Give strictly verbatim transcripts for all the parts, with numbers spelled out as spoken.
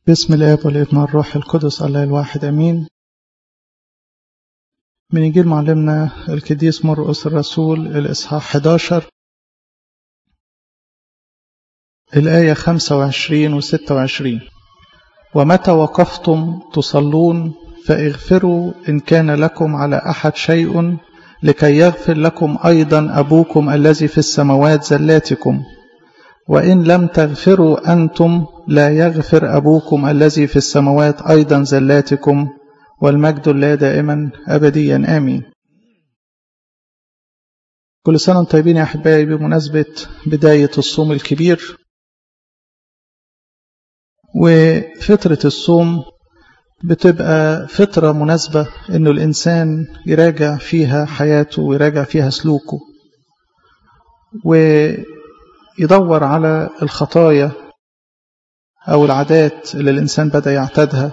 باسم الآب والابن والروح القدس الله الواحد أمين. من إنجيل معلمنا القديس مرقس الرسول الإصحاح إحدى عشر الآية خمسة وعشرين وستة وعشرين: ومتى وقفتم تصلون فاغفروا إن كان لكم على أحد شيء لكي يغفر لكم أيضا أبوكم الذي في السماوات زلاتكم، وإن لم تغفروا أنتم لا يغفر أبوكم الذي في السماوات أيضا زلاتكم، والمجد لله دائما أبديا آمين. كل سنة وانتم طيبين يا أحبائي بمناسبة بداية الصوم الكبير. وفترة الصوم بتبقى فترة مناسبة إنه الإنسان يراجع فيها حياته ويراجع فيها سلوكه ويدور على الخطايا أو العادات اللي الإنسان بدأ يعتادها،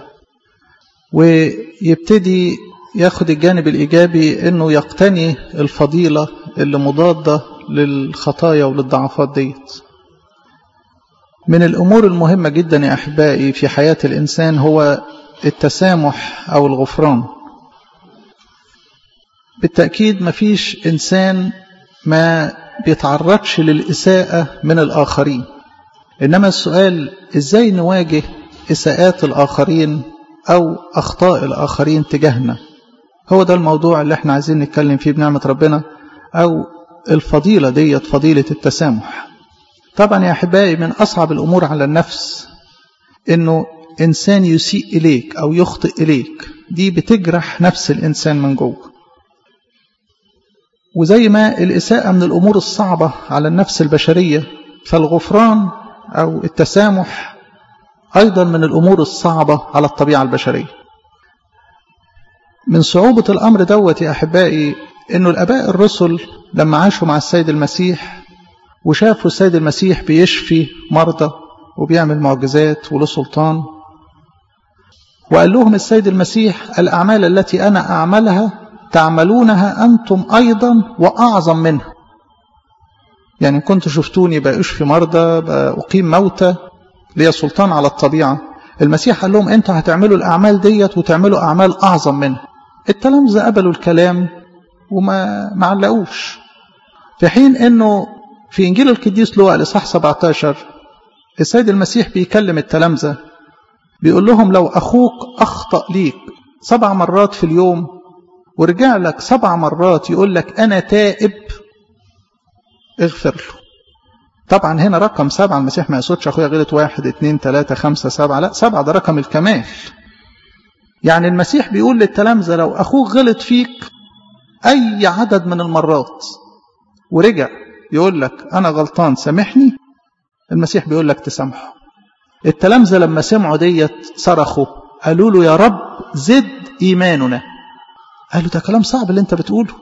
ويبتدي ياخد الجانب الإيجابي إنه يقتني الفضيلة اللي مضادة للخطايا وللضعفات ديت. من الأمور المهمة جدا يا أحبائي في حياة الإنسان هو التسامح أو الغفران. بالتأكيد مفيش إنسان ما بيتعرضش للإساءة من الآخرين، إنما السؤال إزاي نواجه إساءات الآخرين أو أخطاء الآخرين تجاهنا. هو ده الموضوع اللي احنا عايزين نتكلم فيه بنعمة ربنا، أو الفضيلة ديت فضيلة التسامح. طبعا يا أحبائي من أصعب الأمور على النفس إنه إنسان يسيء إليك أو يخطئ إليك، دي بتجرح نفس الإنسان من جوه. وزي ما الإساءة من الأمور الصعبة على النفس البشرية، فالغفران أو التسامح أيضا من الأمور الصعبة على الطبيعة البشرية. من صعوبة الأمر دوت يا أحبائي إنه الآباء الرسل لما عاشوا مع السيد المسيح وشافوا السيد المسيح بيشفي مرضى وبيعمل معجزات وله سلطان، وقال لهم السيد المسيح: الأعمال التي أنا أعملها تعملونها أنتم أيضا وأعظم منها. يعني كنت شفتوني بأشفي مرضى، بأقيم موتى، لي سلطان على الطبيعة. المسيح قال لهم أنتوا هتعملوا الأعمال ديت وتعملوا أعمال أعظم منها. التلامذة قبلوا الكلام وما معلقوش، في حين أنه في إنجيل القديس لوقا الإصحاح سبعة عشر السيد المسيح بيكلم التلامذة بيقول لهم: لو أخوك أخطأ ليك سبع مرات في اليوم ورجع لك سبع مرات يقول لك أنا تائب، اغفر له. طبعا هنا رقم سبعة المسيح ما يقصدش أخويا غلط واحد اتنين تلاتة خمسة سبعة، لا، سبعة ده رقم الكمال. يعني المسيح بيقول للتلامذة لو أخوك غلط فيك أي عدد من المرات ورجع يقول لك أنا غلطان سامحني، المسيح بيقول لك تسامحه. التلامذة لما سمعوا ديت صرخوا قالوا له: يا رب زد إيماننا. قالوا: ده كلام صعب اللي انت بتقوله،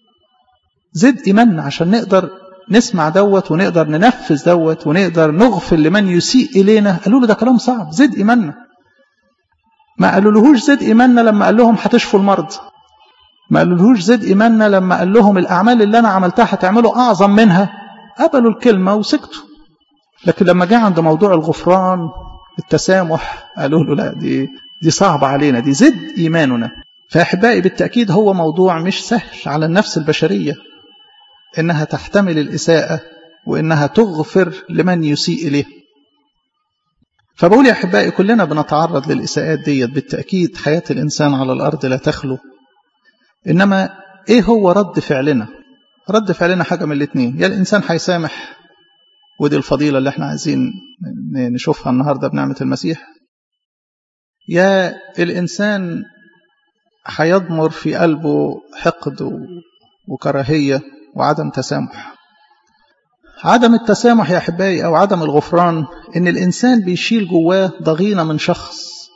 زد إيماننا عشان نقدر نسمع دوت ونقدر ننفذ دوت ونقدر نغفر لمن يسيء إلينا. قالوا له: ده كلام صعب، زد إيماننا. ما قالوا لهوش زد إيماننا لما قال لهم هتشفوا المرض، ما قالوا لهوش زد إيماننا لما قال لهم الأعمال اللي أنا عملتها هتعملوا أعظم منها. قبلوا الكلمة وسكتوا. لكن لما جاء عند موضوع الغفران التسامح قالوا له: لا، دي دي صعبة علينا، دي زد إيماننا. فأحبائي بالتأكيد هو موضوع مش سهل على النفس البشرية إنها تحتمل الإساءة وإنها تغفر لمن يسيء إليه. فبقول يا أحبائي كلنا بنتعرض للإساءات ديت. بالتأكيد حياة الإنسان على الأرض لا تخلو، إنما إيه هو رد فعلنا؟ رد فعلنا حاجة من الاثنين: يا الإنسان هيسامح، ودي الفضيلة اللي احنا عايزين نشوفها النهاردة بنعمة المسيح، يا الإنسان هيضمر في قلبه حقد وكراهية وعدم تسامح. عدم التسامح يا أحبائي أو عدم الغفران إن الإنسان بيشيل جواه ضغينة من شخص.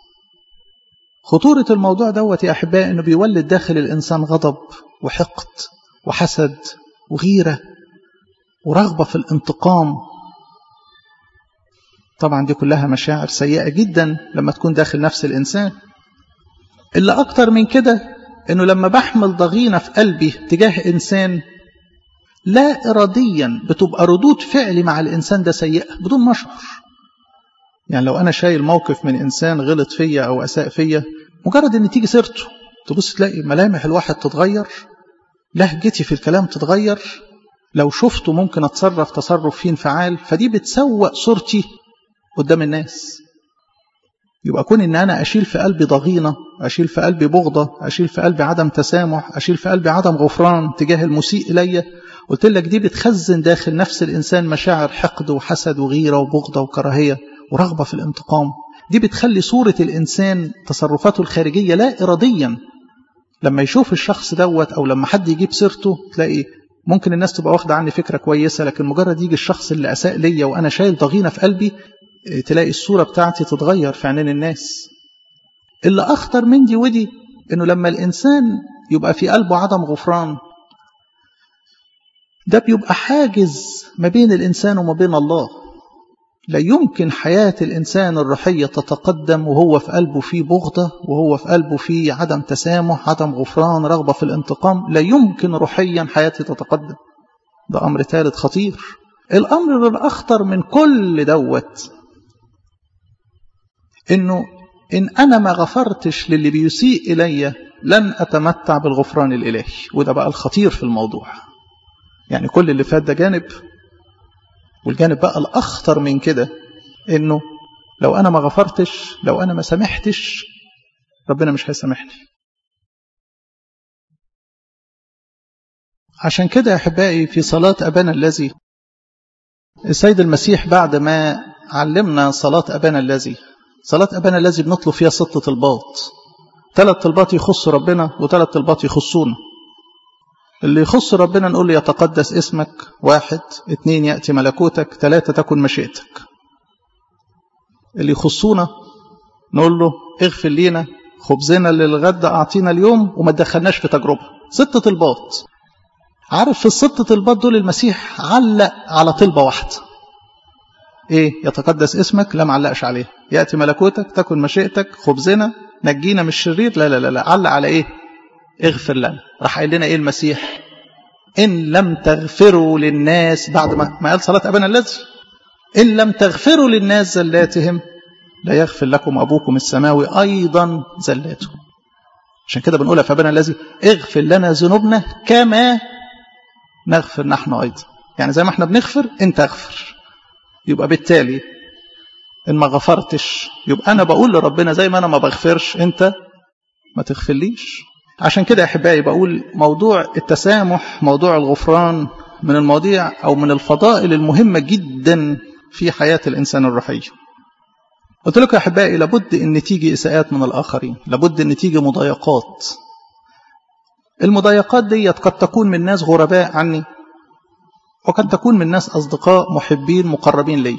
خطورة الموضوع دوت يا أحبائي إنه بيولد داخل الإنسان غضب وحقد وحسد وغيرة ورغبة في الانتقام. طبعا دي كلها مشاعر سيئة جدا لما تكون داخل نفس الإنسان. إلا أكتر من كده إنه لما بحمل ضغينة في قلبي تجاه إنسان لا إراديا بتبقى ردود فعلي مع الإنسان ده سيئة بدون ما أشعر. يعني لو أنا شايل موقف من إنسان غلط فيا أو أساء فيا، مجرد أن تيجي سيرته تبص تلاقي ملامح الواحد تتغير، لهجتي في الكلام تتغير، لو شفته ممكن أتصرف تصرف فيه انفعال، فدي بتسوق صورتي قدام الناس. يبقى كون إن أنا أشيل في قلبي ضغينة، أشيل في قلبي بغضة، أشيل في قلبي عدم تسامح، أشيل في قلبي عدم غفران تجاه المسيء إلي، قلت لك دي بتخزن داخل نفس الإنسان مشاعر حقد وحسد وغيرة وبغضة وكراهية ورغبة في الانتقام. دي بتخلي صورة الإنسان تصرفاته الخارجية لا إراديا لما يشوف الشخص دوت أو لما حد يجيب سيرته تلاقي ممكن الناس تبقى واخدة عني فكرة كويسة، لكن مجرد يجي الشخص اللي أساء ليا وأنا شايل ضغينة في قلبي تلاقي الصورة بتاعتي تتغير في عينين الناس. اللي أخطر من دي ودي إنه لما الإنسان يبقى في قلبه عدم غفران، ده بيبقى حاجز ما بين الإنسان وما بين الله. لا يمكن حياة الإنسان الروحية تتقدم وهو في قلبه فيه بغضة، وهو في قلبه فيه عدم تسامح، عدم غفران، رغبة في الانتقام. لا يمكن روحيا حياتي تتقدم. ده أمر ثالث خطير. الأمر الأخطر من كل دوت إنه إن أنا ما غفرتش للي بيسيء إلي لن أتمتع بالغفران الإلهي. وده بقى الخطير في الموضوع. يعني كل اللي فات ده جانب، والجانب بقى الأخطر من كده إنه لو أنا ما غفرتش، لو أنا ما سامحتش، ربنا مش هيسامحني. عشان كده يا أحبائي في صلاة أبانا الذي، السيد المسيح بعد ما علمنا صلاة أبانا الذي، صلاة أبانا الذي بنطلب فيها ست طلبات. ثلاث طلبات يخص ربنا وثلاث طلبات يخصونا. اللي يخص ربنا نقول له يتقدس اسمك، واحد. اثنين يأتي ملكوتك. ثلاثة تكن مشيئتك. اللي يخصونا نقول له اغفر لينا، خبزنا للغد أعطينا اليوم، وما تدخلناش في تجربة. ست طلبات. عارف في الست طلبات دول المسيح علق على طلبة واحدة. ايه؟ يتقدس اسمك، لا معلقش عليه. يأتي ملكوتك، تكن مشيئتك، خبزنا، نجينا من الشرير، لا لا لا لا، علق على ايه؟ اغفر لنا. راح قال لنا ايه المسيح؟ ان لم تغفروا للناس، بعد ما ما قال صلاة ابانا الذي، ان لم تغفروا للناس زلاتهم لا يغفر لكم ابوكم السماوي ايضا زلاتهم. عشان كده بنقولها في ابانا الذي، اغفر لنا ذنوبنا كما نغفر نحن ايضا. يعني زي ما احنا بنغفر انت اغفر. يبقى بالتالي ان ما غفرتش يبقى انا بقول لربنا زي ما انا ما بغفرش انت ما تغفرليش. عشان كده يا احبائي بقول موضوع التسامح، موضوع الغفران من المواضيع او من الفضائل المهمة جدا في حياة الانسان الروحية. قلت لكم يا احبائي لابد ان تيجي اساءات من الاخرين، لابد ان تيجي مضايقات. المضايقات دي قد تكون من ناس غرباء عني، وقد تكون من ناس اصدقاء محبين مقربين لي.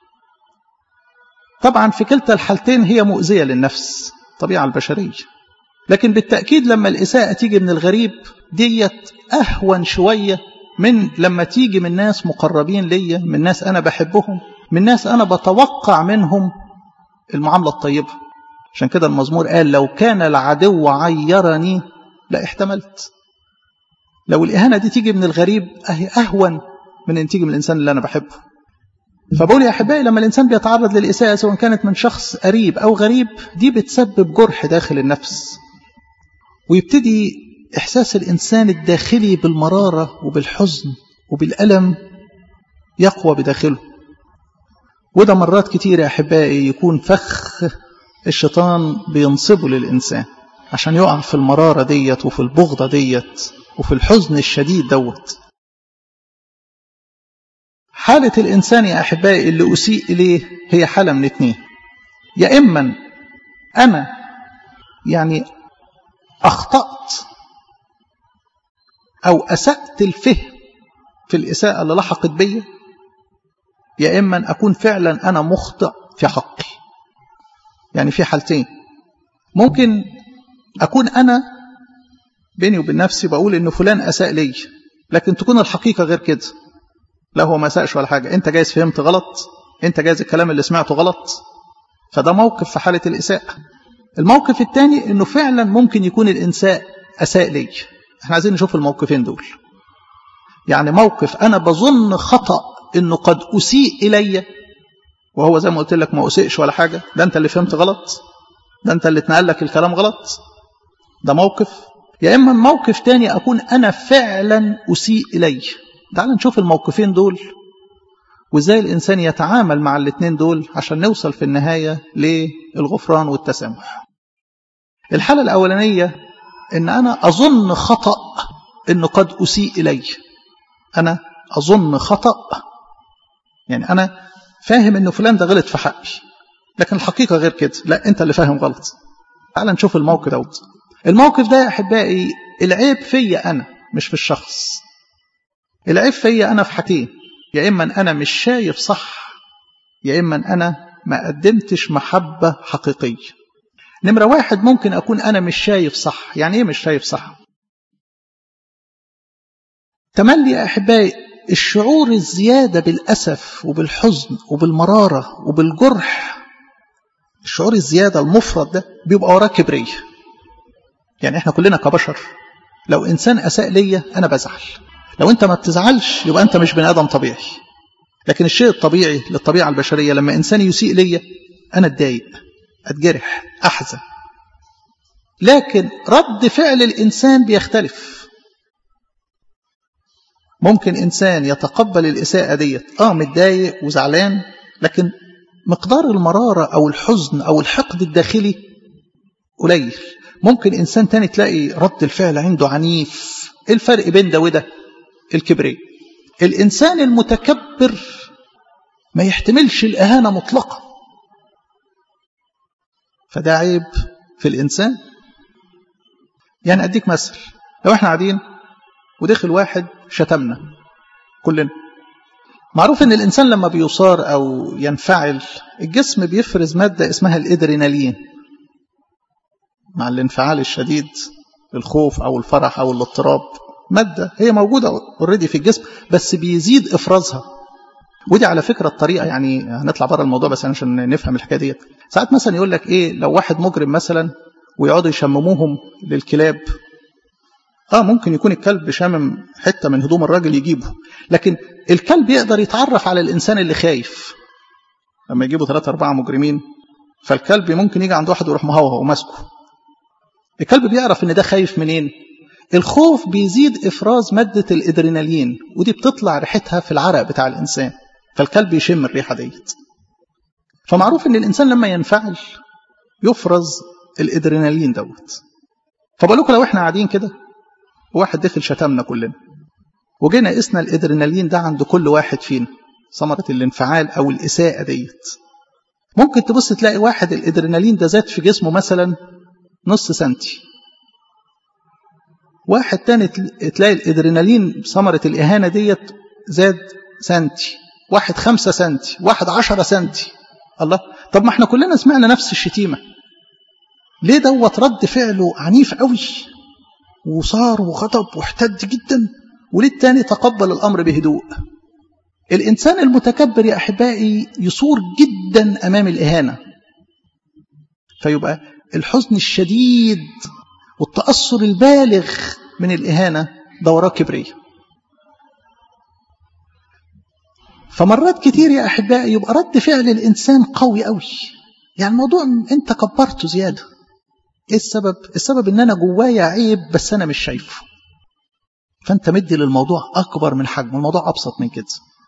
طبعا في كلتا الحالتين هي مؤذية للنفس، طبيعة البشرية. لكن بالتأكيد لما الإساءة تيجي من الغريب ديت أهون شوية من لما تيجي من ناس مقربين ليا، من ناس أنا بحبهم، من ناس أنا بتوقع منهم المعاملة الطيبة. عشان كده المزمور قال لو كان العدو عيرني لا احتملت. لو الإهانة دي تيجي من الغريب أهي أهون من أن تيجي من الإنسان اللي أنا بحبه. فبقول يا أحبائي لما الإنسان بيتعرض للإساءة سواء كانت من شخص قريب أو غريب، دي بتسبب جرح داخل النفس، ويبتدي إحساس الإنسان الداخلي بالمرارة وبالحزن وبالألم يقوى بداخله. وده مرات كتير يا أحبائي يكون فخ الشيطان بينصبه للإنسان عشان يقع في المرارة ديت وفي البغضة ديت وفي الحزن الشديد دوت. حالة الإنسان يا أحبائي اللي أسيء إليه هي حالة من اتنين. يا إما أنا يعني أخطأت أو أسأت الفهم في الإساءة اللي لحقت بي، يا إما أكون فعلا أنا مخطئ في حقي. يعني في حالتين، ممكن أكون أنا بيني وبين نفسي بقول إنه فلان أساء لي، لكن تكون الحقيقة غير كده. لا هو ما سأش ولا حاجة، انت جايز فهمت غلط، انت جايز الكلام اللي سمعته غلط. فده موقف في حالة الإساءة. الموقف الثاني انه فعلا ممكن يكون الإنسان أساء لي. احنا عايزين نشوف الموقفين دول. يعني موقف انا بظن خطأ انه قد أسيء إلي، وهو زي ما قلت لك ما أسئش ولا حاجة، ده أنت اللي فهمت غلط، ده أنت اللي اتنقل لك الكلام غلط. ده موقف. يا إما موقف تاني أكون أنا فعلا أسيء إليه. تعال نشوف الموقفين دول وإزاي الإنسان يتعامل مع الاثنين دول عشان نوصل في النهاية للغفران والتسامح. الحالة الأولانية إن أنا أظن خطأ إنه قد أسيء إلي. أنا أظن خطأ، يعني أنا فاهم إنه فلان ده غلط في حقي، لكن الحقيقة غير كده. لا، أنت اللي فاهم غلط. تعال نشوف الموقف ده. الموقف ده يا أحبائي العيب فيا أنا مش في الشخص. العيب فيا أنا في حاجتين، يا إما أنا مش شايف صح، يا إما أنا ما قدمتش محبة حقيقية. نمرة واحد، ممكن أكون أنا مش شايف صح. يعني إيه مش شايف صح؟ تملي يا أحبائي الشعور الزيادة بالأسف وبالحزن وبالمرارة وبالجرح، الشعور الزيادة المفرط ده بيبقى وراه كبرية. يعني إحنا كلنا كبشر لو إنسان أساء ليا أنا بزعل. لو أنت ما بتزعلش يبقى أنت مش بني آدم طبيعي. لكن الشيء الطبيعي للطبيعة البشرية لما إنسان يسيء ليا أنا أتضايق، أتجرح، أحزن. لكن رد فعل الإنسان بيختلف. ممكن إنسان يتقبل الإساءة ديت آه متضايق وزعلان، لكن مقدار المرارة أو الحزن أو الحقد الداخلي قليل. ممكن إنسان تاني تلاقي رد الفعل عنده عنيف. إيه الفرق بين ده وده؟ الكبرياء. الإنسان المتكبر ما يحتملش الإهانة مطلقا، فده عيب في الإنسان. يعني أديك مثل، لو احنا قاعدين ودخل واحد شتمنا كلنا، معروف ان الإنسان لما بيصار أو ينفعل الجسم بيفرز مادة اسمها الإدرينالين مع الانفعال الشديد، الخوف أو الفرح أو الاضطراب. مادة هي موجودة اوريدي في الجسم بس بيزيد إفرازها. ودي على فكرة الطريقة، يعني هنطلع بره الموضوع بس عشان نفهم الحكاية ديت. ساعات مثلا يقول لك إيه، لو واحد مجرم مثلا ويقعدوا يشمموهم للكلاب، آه ممكن يكون الكلب شامم حتة من هدوم الراجل يجيبه، لكن الكلب يقدر يتعرف على الإنسان اللي خايف. لما يجيبوا ثلاثة أربعة مجرمين فالكلب ممكن يجي عند واحد ويروح مهوهو وماسكه. الكلب بيعرف إن ده خايف منين. الخوف بيزيد إفراز مادة الإدرينالين، ودي بتطلع ريحتها في العرق بتاع الإنسان، فالكلب يشم الريحة ديت. فمعروف إن الإنسان لما ينفعل يفرز الإدرينالين دوت. فبقولك لو إحنا قاعدين كده واحد دخل شتمنا كلنا وجينا قسنا الإدرينالين ده عند كل واحد فينا، ثمرة الانفعال أو الإساءة ديت، ممكن تبص تلاقي واحد الإدرينالين ده زاد في جسمه مثلا نص سنتي، واحد تاني تلاقي الإدرينالين ثمرة الإهانة ديت زاد سنتي، واحد خمسة سنتي، واحد عشرة سنتي. الله، طب ما احنا كلنا سمعنا نفس الشتيمة، ليه دوت رد فعله عنيف قوي وصار وغضب واحتد جدا، وليه التاني تقبل الأمر بهدوء؟ الإنسان المتكبر يا أحبائي يصور جدا أمام الإهانة، فيبقى الحزن الشديد والتأثر البالغ من الإهانة ده وراه كبرية. فمرات كتير يا أحبائي يبقى رد فعل الإنسان قوي قوي، يعني الموضوع أنت كبرته زيادة. إيه السبب؟ السبب إن أنا جوايا عيب بس أنا مش شايفه، فأنت مدي للموضوع أكبر من حجم، الموضوع أبسط من كده.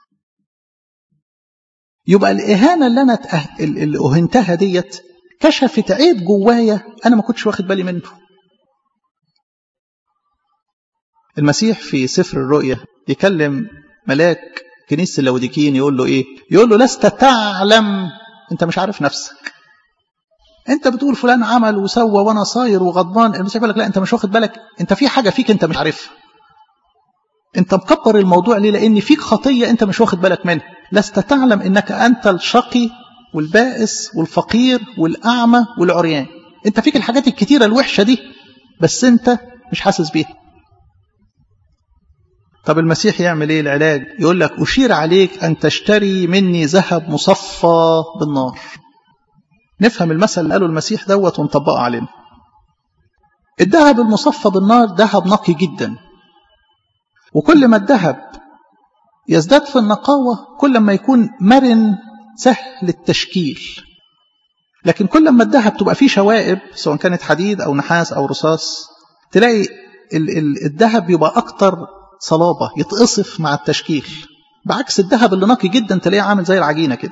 يبقى الإهانة اللي أنا اللي أهنتها ديت كشفت عيب جوايا أنا ما كنتش واخد بالي منه. المسيح في سفر الرؤيا يكلم ملاك كنيسة اللوديكيين يقول له إيه؟ يقول له لست تعلم، أنت مش عارف نفسك. أنت بتقول فلان عمل وسوى وأنا صاير وغضبان. المسيح يقول لك لا، أنت مش واخد بالك، أنت في حاجة فيك أنت مش عارفها. أنت مكبر الموضوع ليه؟ لأن فيك خطية أنت مش واخد بالك منها. لست تعلم إنك أنت الشقي والبائس والفقير والأعمى والعريان. أنت فيك الحاجات الكتيرة الوحشة دي بس أنت مش حاسس بيها. طب المسيح يعمل إيه العلاج؟ يقول لك أشير عليك أن تشتري مني ذهب مصفى بالنار. نفهم المثل اللي قاله المسيح دوت ونطبقه علينا. الذهب المصفى بالنار ذهب نقي جدا، وكل ما الذهب يزداد في النقاوة كل ما يكون مرن سهل التشكيل. لكن كل ما الذهب تبقى فيه شوائب سواء كانت حديد أو نحاس أو رصاص تلاقي الذهب يبقى أكتر صلابة، يتقصف مع التشكيل، بعكس الذهب اللي نقي جدا تلاقيه عامل زي العجينة كده.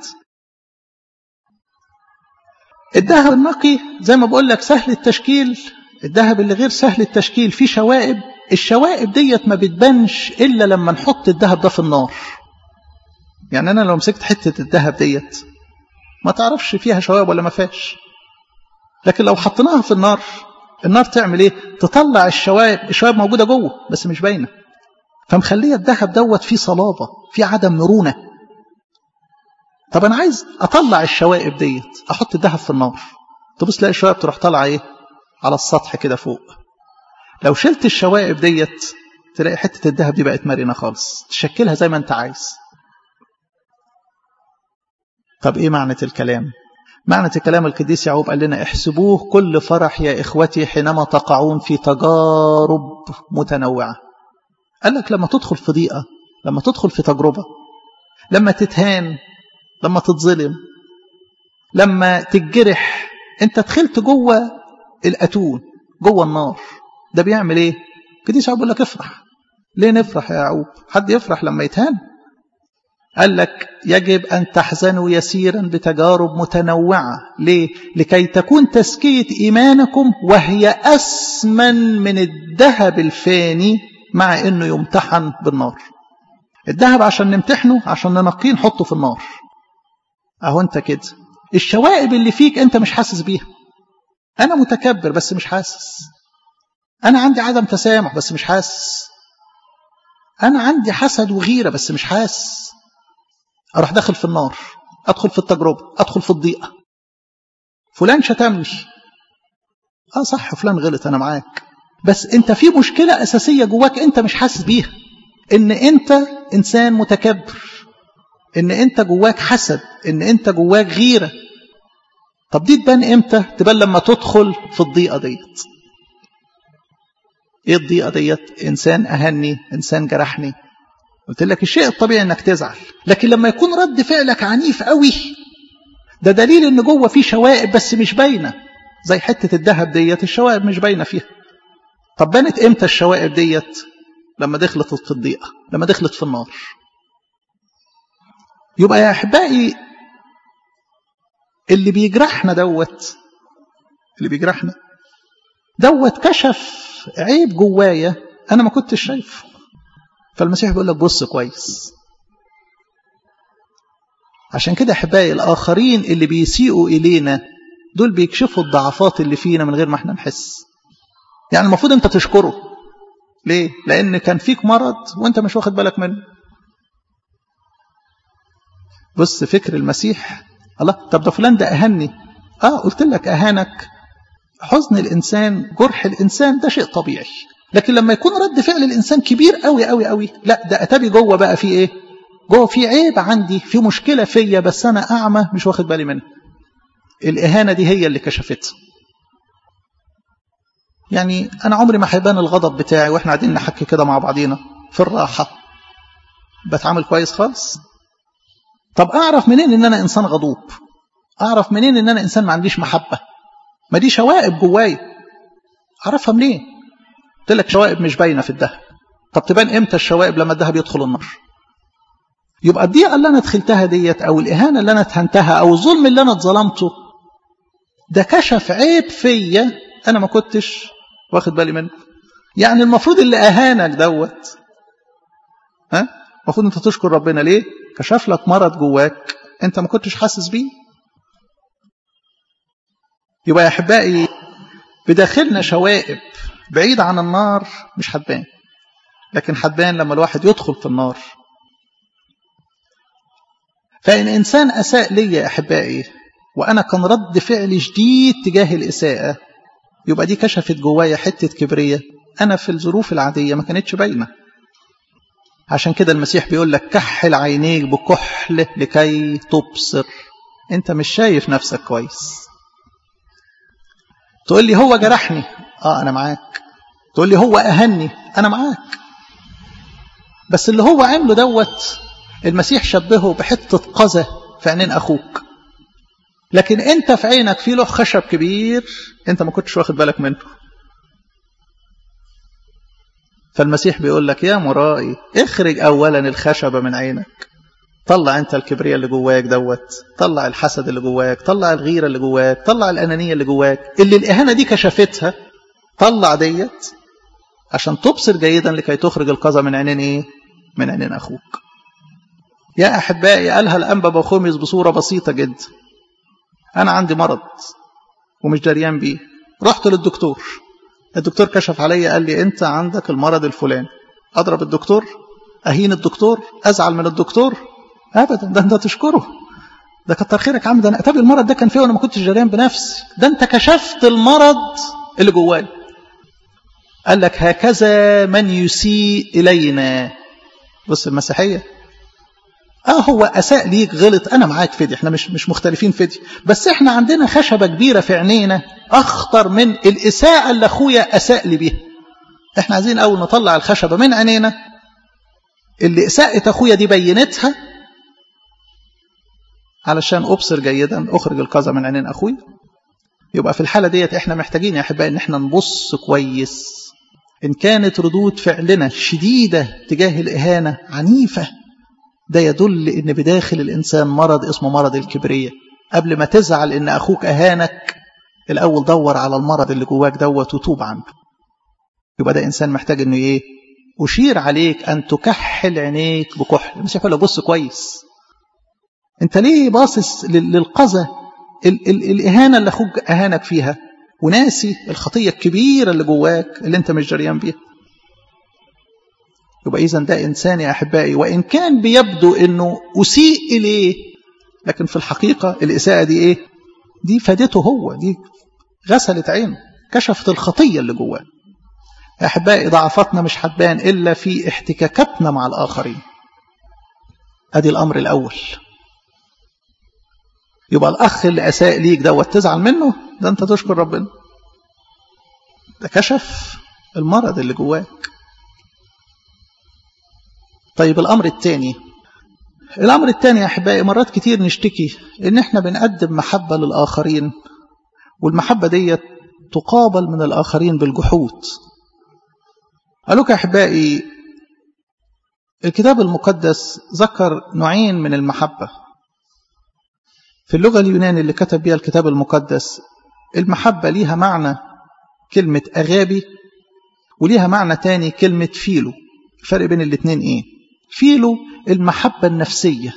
الذهب النقي زي ما بقول لك سهل التشكيل، الذهب اللي غير سهل التشكيل فيه شوائب. الشوائب ديت ما بتبانش إلا لما نحط الذهب ده في النار. يعني أنا لو مسكت حتة الذهب ديت ما تعرفش فيها شوائب ولا ما فيهاش، لكن لو حطيناها في النار النار تعمل ايه؟ تطلع الشوائب. الشوائب موجودة جوه بس مش باينة، فمخليه الذهب دوت فيه صلابة، فيه عدم مرونة. طب أنا عايز أطلع الشوائب ديت، أحط الذهب في النار، تبص تلاقي الشوائب تروح طالعة ايه؟ على السطح كده فوق. لو شلت الشوائب ديت تلاقي حتة الذهب دي بقت مرنة خالص، تشكلها زي ما أنت عايز. طب إيه معنى الكلام؟ معنى الكلام القديس يعقوب قال لنا احسبوه كل فرح يا إخوتي حينما تقعون في تجارب متنوعة. قال لك لما تدخل في ضيقة، لما تدخل في تجربة، لما تتهان، لما تتظلم، لما تتجرح، انت دخلت جوه الأتون، جوه النار، ده بيعمل ايه؟ القديس يعقوب يقول لك افرح. ليه نفرح يا يعقوب؟ حد يفرح لما يتهان؟ قال لك يجب أن تحزنوا يسيرا بتجارب متنوعة. ليه؟ لكي تكون تزكية إيمانكم وهي أثمن من الذهب الفاني مع أنه يمتحن بالنار. الذهب عشان نمتحنه، عشان ننقيه نحطه في النار. أهو أنت كده الشوائب اللي فيك أنت مش حاسس بيها. أنا متكبر بس مش حاسس، أنا عندي عدم تسامح بس مش حاسس، أنا عندي حسد وغيرة بس مش حاسس. أروح داخل في النار، أدخل في التجربة، أدخل في الضيقة. فلان شتمني، آه صح فلان غلط، أنا معاك، بس أنت في مشكلة أساسية جواك أنت مش حاسس بيها، إن أنت إنسان متكبر، إن أنت جواك حسد، إن أنت جواك غيرة. طب دي تبان إمتى؟ تبان لما تدخل في الضيقة ديت. إيه الضيقة ديت؟ إنسان أهني، إنسان جرحني. قلت لك الشيء الطبيعي انك تزعل، لكن لما يكون رد فعلك عنيف قوي ده دليل ان جوه فيه شوائب بس مش باينه. زي حته الذهب ديت الشوائب مش باينه فيها. طب بانت امتى الشوائب ديت؟ لما دخلت في الضيقه، لما دخلت في النار. يبقى يا احبائي اللي بيجرحنا دوت اللي بيجرحنا دوت كشف عيب جوايا انا ما كنتش شايفه. فالمسيح بيقول لك بص كويس. عشان كده احبائي الآخرين اللي بيسيئوا إلينا دول بيكشفوا الضعفات اللي فينا من غير ما احنا نحس. يعني المفروض انت تشكره. ليه؟ لأن كان فيك مرض وانت مش واخد بالك منه. بص فكر المسيح، الله طب ده فلان ده أهني، اه قلت لك أهانك. حزن الإنسان، جرح الإنسان ده شيء طبيعي، لكن لما يكون رد فعل الإنسان كبير قوي قوي قوي، لا ده أتابي جوه بقى في إيه؟ جوه في عيب عندي، في مشكلة فيا بس أنا أعمى مش واخد بالي منها. الإهانة دي هي اللي كشفتها. يعني أنا عمري ما هيبان الغضب بتاعي وإحنا قاعدين نحكي كده مع بعضينا في الراحة بتعامل كويس خالص. طب أعرف منين إن أنا إنسان غضوب؟ أعرف منين إن أنا إنسان ما عنديش محبة؟ ما دي شوائب جواي، أعرفها منين؟ قلت لك شوائب مش باينة في الذهب. طب تبان إمتى الشوائب؟ لما الذهب يدخل النار. يبقى الضيقة اللي أنا دخلتها ديت أو الإهانة اللي أنا اتهنتها أو الظلم اللي أنا اتظلمته ده كشف عيب فيا أنا ما كنتش واخد بالي منه. يعني المفروض اللي أهانك دوت ها المفروض أنت تشكر ربنا. ليه؟ كشف لك مرض جواك أنت ما كنتش حاسس بيه. يبقى يا أحبائي بداخلنا شوائب بعيد عن النار مش هتبان، لكن هتبان لما الواحد يدخل في النار. فإن إنسان أساء لي يا أحبائي وأنا كان رد فعل شديد تجاه الإساءة، يبقى دي كشفت جوايا حتة كبرية أنا في الظروف العادية ما كانتش باينة. عشان كده المسيح بيقول لك كحل عينيك بكحل لكي تبصر. أنت مش شايف نفسك كويس. تقول لي هو جرحني، آه أنا معاك. تقول لي هو أهني، أنا معاك. بس اللي هو عمله دوت المسيح شبهه بحتة قذى في عينين أخوك، لكن أنت في عينك في لوح خشب كبير أنت ما كنتش واخد بالك منه. فالمسيح بيقول لك يا مرائي اخرج أولا الخشبة من عينك، طلع أنت الكبرياء اللي جواك دوت، طلع الحسد اللي جواك، طلع الغيرة اللي جواك، طلع الأنانية اللي جواك اللي الإهانة دي كشفتها، طلع ديت عشان تبصر جيدا لكي تخرج القذى من عينين إيه؟ من عينين أخوك. يا أحبائي قالها الأنبا بخوميس بصورة بسيطة جدا. أنا عندي مرض ومش دريان بيه، رحت للدكتور، الدكتور كشف عليا قال لي أنت عندك المرض الفلاني. أضرب الدكتور؟ أهين الدكتور؟ أزعل من الدكتور؟ أبدا، ده أنت تشكره، ده كتر خيرك يا عم، ده أنا أتابع المرض ده كان فيه وأنا ما كنتش دريان بنفسي، ده أنت كشفت المرض اللي جواي. قال لك هكذا من يسيء إلينا. بص المسيحية، اه هو أساء ليك غلط، أنا معاك فدي، احنا مش مش مختلفين فدي، بس احنا عندنا خشبة كبيرة في عينينا أخطر من الإساءة اللي أخويا أساء لي بيها. احنا عايزين أول نطلع الخشبة من عينينا اللي إساءة أخويا دي بينتها، علشان أبصر جيدا أخرج القذى من عينين أخويا. يبقى في الحالة ديت احنا محتاجين يا أحبائي إن احنا نبص كويس. إن كانت ردود فعلنا شديدة تجاه الإهانة عنيفة، ده يدل إن بداخل الإنسان مرض اسمه مرض الكبرياء. قبل ما تزعل إن أخوك أهانك، الأول دور على المرض اللي جواك دوت وتوب عنه. يبقى ده إنسان محتاج إنه إيه؟ أشير عليك أن تكحل عينيك بكحل. المسيح يقول له بص كويس، أنت ليه باصص للقذى ال ال الإهانة اللي أخوك أهانك فيها وناسي الخطية الكبيرة اللي جواك اللي أنت مش جريان بيها؟ يبقى إذن ده إنسان يا أحبائي، وإن كان بيبدو أنه أسيء إليه، لكن في الحقيقة الإساءة دي إيه؟ دي فادته هو، دي غسلت عينه، كشفت الخطية اللي جواه. يا أحبائي ضعفاتنا مش هتبان إلا في احتكاكاتنا مع الآخرين. أدي الأمر الأول. يبقى الأخ اللي أساء ليك دوت تزعل منه، ده أنت تشكر ربنا، ده كشف المرض اللي جواك. طيب الأمر الثاني، الأمر الثاني يا أحبائي، مرات كتير نشتكي إن إحنا بنقدم محبة للآخرين، والمحبة دي تقابل من الآخرين بالجحود. قالوك يا أحبائي الكتاب المقدس ذكر نوعين من المحبة. في اللغة اليونانية اللي كتب بها الكتاب المقدس، المحبة ليها معنى كلمة أغابي، وليها معنى تاني كلمة فيلو. الفرق بين الاثنين إيه؟ فيلو المحبة النفسية،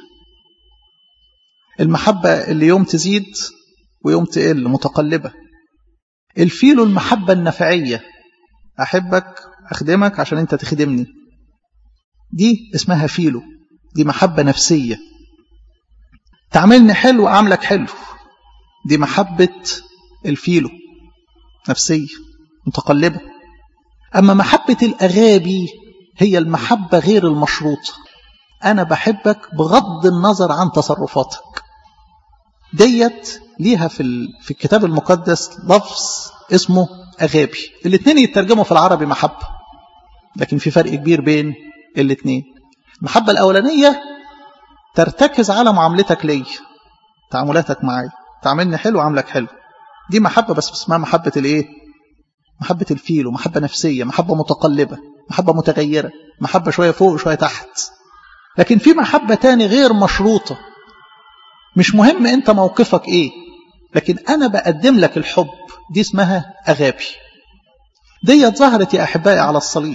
المحبة اللي يوم تزيد ويوم تقل متقلبة. الفيلو المحبة النفعية، أحبك أخدمك عشان أنت تخدمني، دي اسمها فيلو، دي محبة نفسية. تعملني حلو أعملك حلو، دي محبة الفيلو، نفسية متقلبة. أما محبة الأغابي هي المحبة غير المشروطة، أنا بحبك بغض النظر عن تصرفاتك. ديت ليها في في الكتاب المقدس لفظ اسمه أغابي. الاثنين يترجموا في العربي محبة، لكن في فرق كبير بين الاثنين. المحبة الأولانية ترتكز على معاملتك لي، تعاملاتك معي، تعاملني حلو عاملك حلو، دي محبة بس اسمها محبة الايه؟ محبة الفيلو، محبة نفسية، محبة متقلبة، محبة متغيرة، محبة شوية فوق شوية تحت. لكن في محبة تاني غير مشروطة، مش مهم انت موقفك ايه، لكن انا بقدم لك الحب، دي اسمها أغابي. دي ظهرت يا أحبائي على الصليب.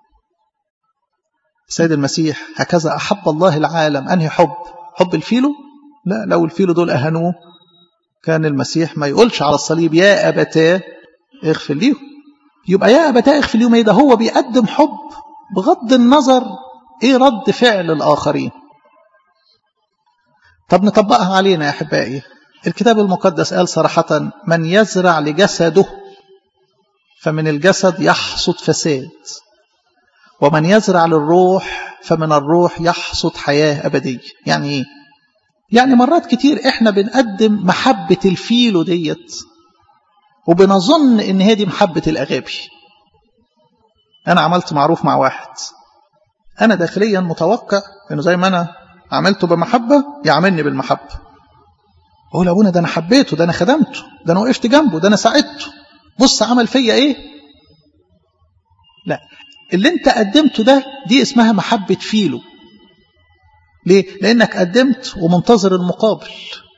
السيد المسيح هكذا أحب الله العالم، أنهي حب؟ حب الفيلو؟ لا، لو الفيلو دول أهانوه كان المسيح ما يقولش على الصليب يا أبتاه اغفر ليهم. يبقى يا أبتاه اغفر ليهم ايه؟ ده هو بيقدم حب بغض النظر ايه رد فعل الآخرين. طب نطبقها علينا يا أحبائي. الكتاب المقدس قال صراحة من يزرع لجسده فمن الجسد يحصد فساد، ومن يزرع للروح فمن الروح يحصد حياة أبدية. يعني إيه؟ يعني مرات كتير إحنا بنقدم محبة الفيلو ديت وبنظن إن هي دي محبة الأغابي. أنا عملت معروف مع واحد، أنا داخليا متوقع إنه زي ما أنا عملته بمحبة يعملني بالمحبة. أقول أبونا ده أنا حبيته، ده أنا خدمته، ده أنا وقفت جنبه، ده أنا ساعدته، بص عمل فيا إيه. لا، اللي أنت قدمته ده دي اسمها محبة فيلو. ليه؟ لأنك قدمت ومنتظر المقابل.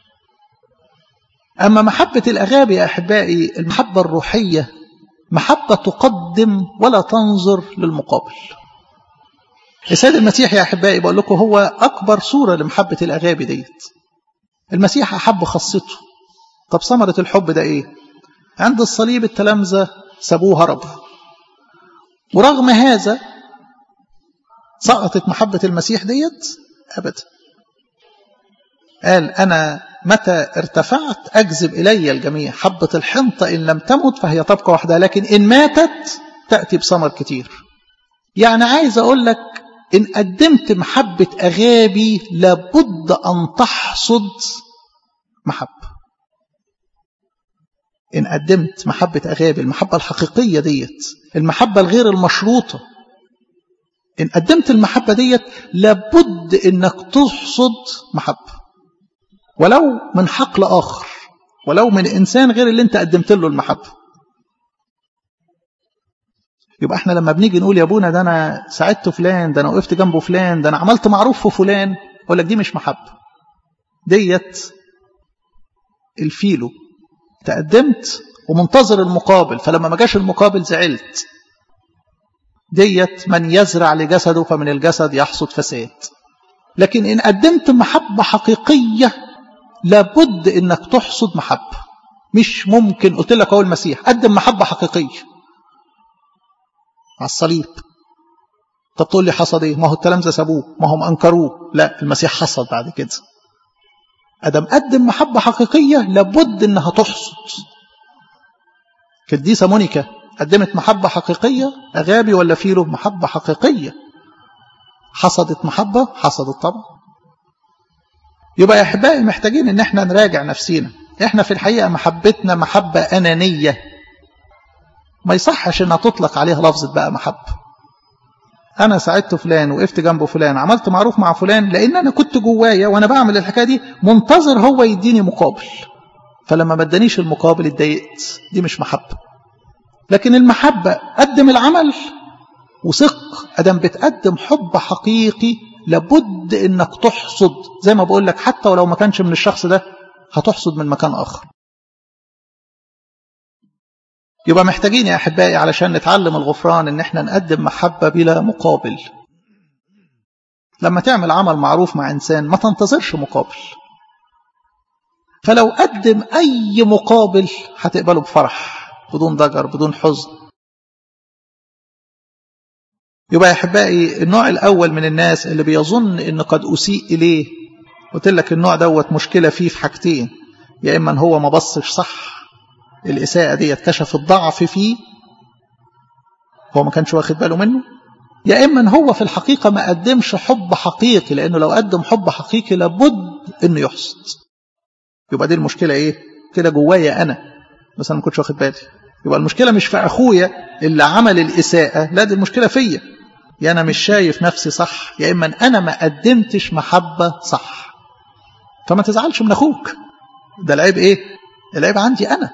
أما محبة الأغابي يا أحبائي، المحبة الروحية محبة تقدم ولا تنظر للمقابل. السيد المسيح يا أحبائي بقول لكم هو أكبر صورة لمحبة الأغابي ديت. المسيح أحب خاصته. طب ثمرة الحب ده إيه؟ عند الصليب التلامذة سابوه هربوا، ورغم هذا سقطت محبة المسيح ديت أبدا. قال أنا متى ارتفعت أجذب إلي الجميع، حبة الحنطة إن لم تمت فهي تبقى وحدها، لكن إن ماتت تأتي بثمر كتير. يعني عايز أقول لك إن قدمت محبة أغابي لابد أن تحصد محبة. إن قدمت محبة أغابي، المحبة الحقيقية ديت، المحبة الغير المشروطة، إن قدمت المحبة ديت لابد إنك تحصد محبة، ولو من حقل آخر، ولو من إنسان غير اللي أنت قدمت له المحبة. يبقى احنا لما بنيجي نقول يا ابونا ده أنا ساعدت فلان، ده أنا وقفت جنبه فلان، ده أنا عملت معروف في فلان، أقول لك دي مش محبة، ديت الفيلو. تقدمت ومنتظر المقابل، فلما ما جاش المقابل زعلت. ديت من يزرع لجسده فمن الجسد يحصد فساد. لكن إن قدمت محبة حقيقية لابد إنك تحصد محبة. مش ممكن، قلت لك هو المسيح قدم محبة حقيقية على الصليب. طب تقول لي حصد ايه؟ ما هو التلامذة سابوه، ما هم انكروه. لا، المسيح حصد بعد كده. ادم قدم محبة حقيقية لابد انها تحصد. القديسة مونيكا قدمت محبة حقيقية. أغابي ولا فيلو؟ محبة حقيقية. حصدت محبة؟ حصدت طبعا. يبقى يا احبائي محتاجين ان احنا نراجع نفسينا. احنا في الحقيقة محبتنا محبة أنانية، ما يصحش انها تطلق عليها لفظة بقى محبة. انا ساعدت فلان، وقفت جنبه فلان، عملت معروف مع فلان، لان انا كنت جوايا وانا بعمل الحكاية دي منتظر هو يديني مقابل، فلما ما ادانيش المقابل اتضايقت. دي مش محبة. لكن المحبة قدم العمل وثق. ادم بتقدم حب حقيقي لابد انك تحصد، زي ما بقول لك حتى ولو ما كانش من الشخص ده هتحصد من مكان اخر. يبقى محتاجين يا أحبائي علشان نتعلم الغفران إن احنا نقدم محبة بلا مقابل. لما تعمل عمل معروف مع إنسان ما تنتظرش مقابل، فلو قدم أي مقابل هتقبله بفرح بدون ضجر بدون حزن. يبقى يا أحبائي النوع الأول من الناس اللي بيظن إن قد أسيء إليه، قلت لك النوع دوت مشكلة فيه في حاجتين: يا إما هو ما بصش صح، الإساءة دي كشف الضعف فيه، هو ما كانش واخد باله منه، يا إما هو في الحقيقة ما قدمش حب حقيقي، لأنه لو قدم حب حقيقي لابد إنه يحصد. يبقى دي المشكلة إيه؟ كده جوايا أنا، بس أنا ما كنتش واخد بالي. يبقى المشكلة مش في أخويا اللي عمل الإساءة، لا، دي المشكلة فيا، يا أنا مش شايف نفسي صح، يا إما أنا ما قدمتش محبة صح. فما تزعلش من أخوك، ده العيب إيه؟ العيب عندي أنا،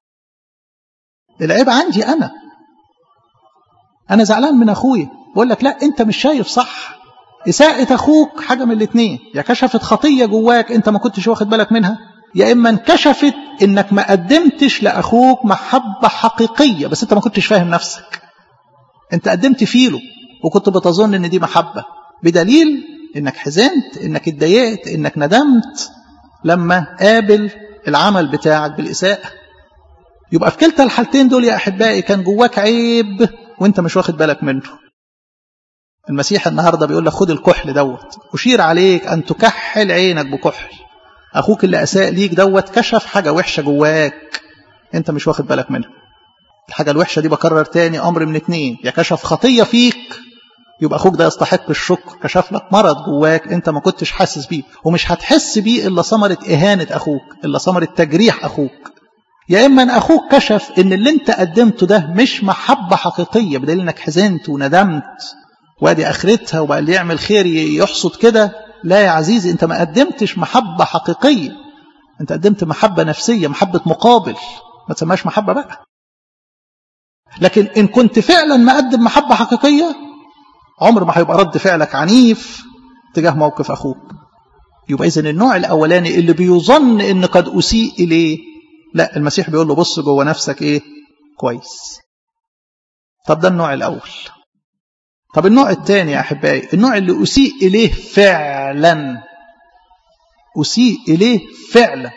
العيب عندي أنا. أنا زعلان من أخوي، بقول لك لا، أنت مش شايف صح. إساءة أخوك حاجة من الاثنين: يا كشفت خطية جواك أنت ما كنتش واخد بالك منها، يا إما انكشفت إنك ما قدمتش لأخوك محبة حقيقية بس أنت ما كنتش فاهم نفسك. أنت قدمت فيله وكنت بتظن إن دي محبة، بدليل إنك حزنت، إنك اتضايقت، إنك ندمت لما قابل العمل بتاعك بالإساءة. يبقى في كلتا الحالتين دول يا أحبائي كان جواك عيب وانت مش واخد بالك منه. المسيح النهاردة بيقول لك خد الكحل دوت، أشير عليك أن تكحل عينك بكحل. أخوك اللي أساء ليك دوت كشف حاجة وحشة جواك انت مش واخد بالك منها. الحاجة الوحشة دي بكرر تاني أمر من اتنين: يا كشف خطية فيك، يبقى أخوك ده يستحق الشكر، كشف لك مرض جواك انت ما كنتش حاسس بيه، ومش هتحس بيه إلا ثمرة إهانة أخوك، إلا ثمرة تجريح أخوك. يا إما أن أخوك كشف إن اللي أنت قدمته ده مش محبة حقيقية، بدليل إنك حزنت وندمت، وادي آخرتها، وبقى اللي يعمل خير يحصد كده، لا يا عزيزي، انت ما قدمتش محبة حقيقية، انت قدمت محبة نفسية، محبة مقابل، ما تسماش محبة بقى. لكن ان كنت فعلا مقدم محبة حقيقية عمر ما هيبقى رد فعلك عنيف تجاه موقف اخوك. يبقى اذن النوع الاولاني اللي بيظن ان قد اسيء اليه، لا، المسيح بيقول له بص جوه نفسك ايه كويس. طب ده النوع الاول. طب النوع الثاني يا احبائي، النوع اللي اسيء اليه فعلا، اسيء اليه فعلا.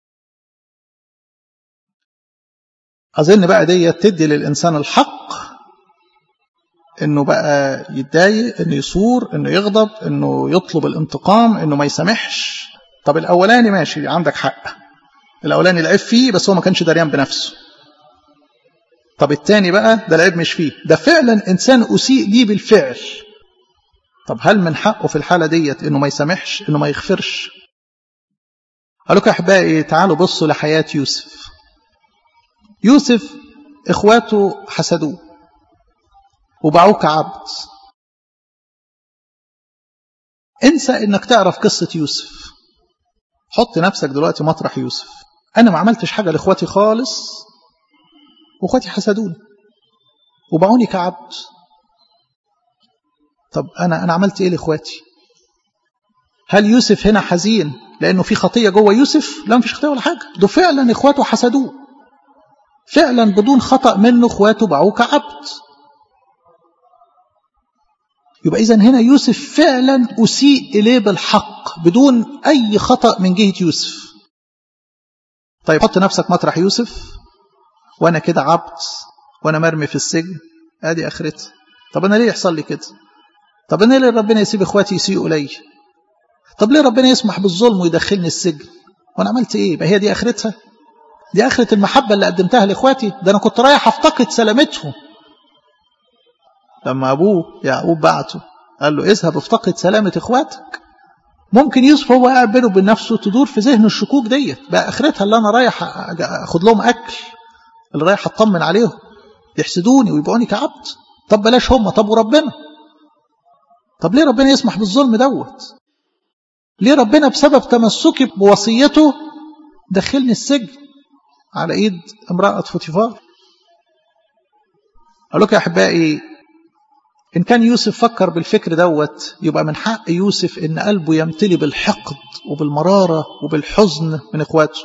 اظن بقى دي تدي للانسان الحق انه بقى يتضايق، انه يثور، انه يغضب، انه يطلب الانتقام، انه ما يسامحش. طب الاولاني ماشي، عندك حق، الاولاني العيب فيه بس هو ما كانش دريان بنفسه. طب الثاني بقى ده العيب مش فيه، ده فعلا انسان اسيء ليه بالفعل. طب هل من حقه في الحاله ديت انه ما يسامحش، انه ما يغفرش؟ قالوا لك يا احبائي تعالوا بصوا لحياه يوسف. يوسف اخواته حسدوه وباعوه كعبد. انسى انك تعرف قصة يوسف، حط نفسك دلوقتي مطرح يوسف. انا ما عملتش حاجة لاخواتي خالص واخواتي حسدوني وباعوني كعبد. طب انا انا عملت ايه لاخواتي؟ هل يوسف هنا حزين لانه في خطية جوه يوسف؟ لا، مفيش خطية ولا حاجة، ده فعلا اخواته حسدوه، فعلا بدون خطأ منه اخواته باعوه كعبد. يبقى إذن هنا يوسف فعلا أسيء إليه بالحق بدون أي خطأ من جهة يوسف. طيب حط نفسك مطرح يوسف، وأنا كده عبد وأنا مرمي في السجن، آدي آخرتي. طب أنا ليه يحصل لي كده؟ طب أنا ليه ربنا يسيب إخواتي يسيئوا لي؟ طب ليه ربنا يسمح بالظلم ويدخلني السجن؟ وأنا عملت إيه؟ بقى هي دي آخرتها؟ دي آخرة المحبة اللي قدمتها لإخواتي؟ ده أنا كنت رايح أفتقد سلامتهم. لما أبوه يعقوب بعته قال له اذهب افتقد سلامة إخواتك، ممكن يوسف هو قاعد بينه وبين نفسه تدور في ذهنه الشكوك ديت، بقى آخرتها اللي أنا رايح أخد لهم أكل، اللي رايح أطمن عليهم، يحسدوني ويبقوني كعبد. طب بلاش هم، طب وربنا؟ طب ليه ربنا يسمح بالظلم دوت؟ ليه ربنا بسبب تمسكي بوصيته دخلني السجن على إيد امرأة فوتيفار؟ أقول لك يا أحبائي، إن كان يوسف فكر بالفكر دوت يبقى من حق يوسف إن قلبه يمتلي بالحقد وبالمرارة وبالحزن من إخواته.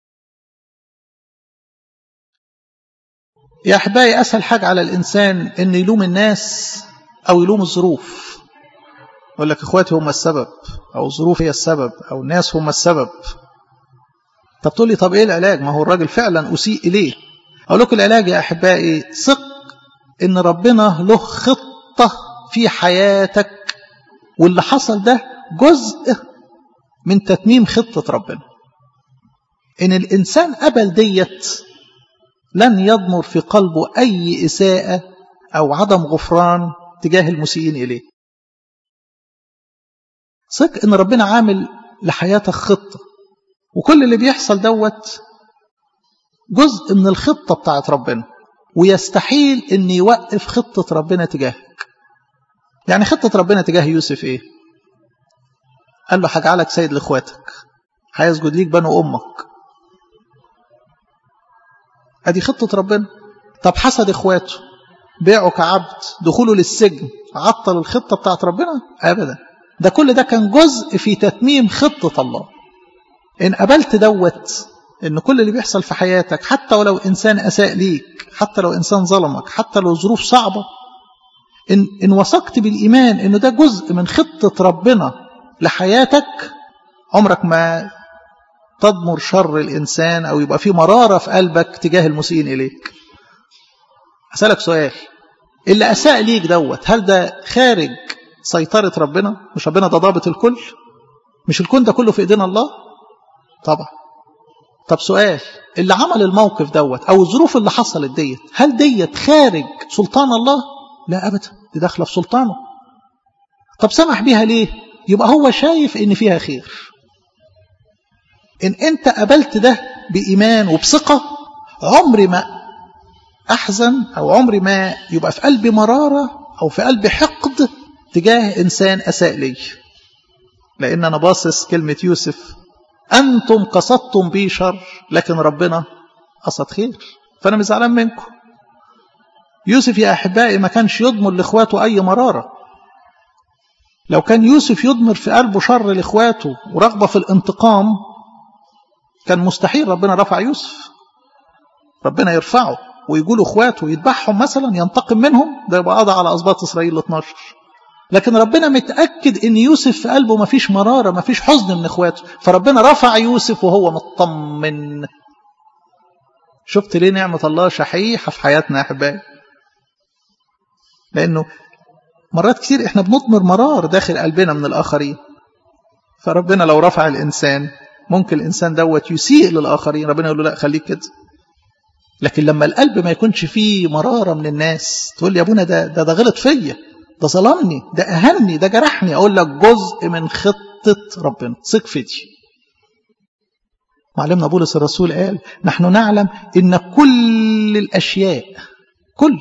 يا أحبائي، أسهل حاجة على الإنسان إن يلوم الناس أو يلوم الظروف، يقول لك إخواتي هم السبب، أو الظروف هي السبب، أو الناس هم السبب. طب تقول لي طب إيه العلاج؟ ما هو الراجل فعلا أسيء إليه. أقول لك العلاج يا أحبائي، ثق إن ربنا له خطة في حياتك، واللي حصل ده جزء من تتميم خطة ربنا. إن الإنسان قبل ديت لن يضمر في قلبه أي إساءة أو عدم غفران تجاه المسيئين إليه. ثق إن ربنا عامل لحياتك خطة، وكل اللي بيحصل دوت جزء من الخطة بتاعت ربنا، ويستحيل إن يوقف خطة ربنا تجاهك. يعني خطة ربنا تجاه يوسف إيه؟ قال له هجعلك سيد لإخواتك، هيسجد ليك بنو أمك. أدي خطة ربنا. طب حسد إخواته، بيعه كعبد، دخوله للسجن، عطل الخطة بتاعت ربنا؟ أبدا، ده كل ده كان جزء في تتميم خطة الله. إن قبلت دوت، إن كل اللي بيحصل في حياتك حتى ولو إنسان أساء ليك، حتى لو إنسان ظلمك، حتى لو ظروف صعبة، إن, إن وثقت بالإيمان إنه ده جزء من خطة ربنا لحياتك، عمرك ما تضمر شر الإنسان أو يبقى في مرارة في قلبك تجاه المسيئين إليك. أسألك سؤال، اللي أساء ليك دوت هل ده خارج سيطرة ربنا؟ مش ربنا ده ضابط الكل؟ مش الكون ده كله في إيدينا الله؟ طبعا. طب سؤال، اللي عمل الموقف دوت أو الظروف اللي حصلت ديت هل ديت خارج سلطان الله؟ لا أبدا، دي داخلة في سلطانه. طب سمح بيها ليه؟ يبقى هو شايف إن فيها خير. إن أنت قبلت ده بإيمان وبثقة، عمري ما أحزن أو عمري ما يبقى في قلبي مرارة أو في قلبي حقد تجاه إنسان أساء لي. لأن أنا باصص كلمة يوسف أنتم قصدتم بي شر لكن ربنا قصد خير، فأنا مش زعلان منكم. يوسف يا أحبائي ما كانش يضمر لإخواته أي مرارة. لو كان يوسف يضمر في قلبه شر لإخواته ورغبة في الانتقام كان مستحيل ربنا رفع يوسف. ربنا يرفعه ويقولوا إخواته يذبحهم مثلا ينتقم منهم، ده يبقى قضى على أسباط إسرائيل الاثناشر. لكن ربنا متأكد إن يوسف في قلبه ما فيش مرارة ما فيش حزن من إخواته، فربنا رفع يوسف وهو مطمن. شفت ليه نعمة الله شحيحة في حياتنا يا أحبائي؟ لأنه مرات كتير إحنا بنضمر مرار داخل قلبنا من الآخرين، فربنا لو رفع الإنسان ممكن الإنسان دوت يسيء للآخرين، ربنا يقول له لا خليك كده. لكن لما القلب ما يكونش فيه مرارة من الناس، تقول لي يا ابونا ده ده, ده غلط فيا، ده ظلمني، ده أهني، ده جرحني، أقول لك جزء من خطة ربنا، ثق في دي. معلمنا بولس الرسول قال نحن نعلم إن كل الأشياء كل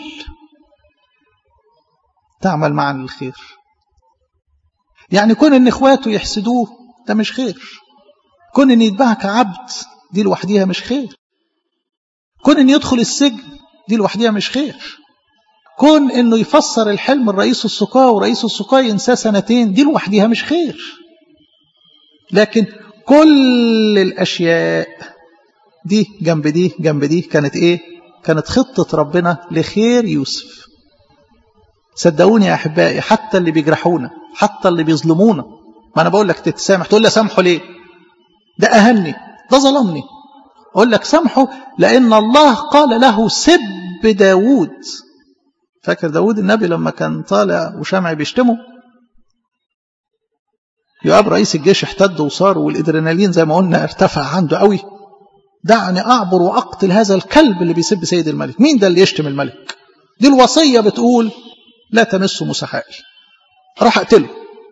تعمل معا للخير. يعني كون إن إخواته يحسدوه ده مش خير، كون إن يتباعك عبد دي لوحديها مش خير، كون إن يدخل السجن دي لوحديها مش خير، كون إنه يفسر الحلم الرئيس السقاة ورئيس السقاة ينساه سنتين دي لوحديها مش خير. لكن كل الأشياء دي جنب دي جنب دي كانت إيه؟ كانت خطة ربنا لخير يوسف. صدقوني يا أحبائي حتى اللي بيجرحونا حتى اللي بيظلمونا، ما أنا بقول لك تتسامح، تقول لي سامحه ليه؟ ده أهني، ده ظلمني. أقول لك سامحه لأن الله قال له سب داود. فاكر داود النبي لما كان طالع وشمع بيشتمه؟ يؤاب رئيس الجيش احتد وصار والإدرينالين زي ما قلنا ارتفع عنده قوي. دعني أعبر وأقتل هذا الكلب اللي بيسب سيد الملك. مين ده اللي يشتم الملك؟ دي الوصية بتقول لا تمسوا مسحائي، راح أقتله.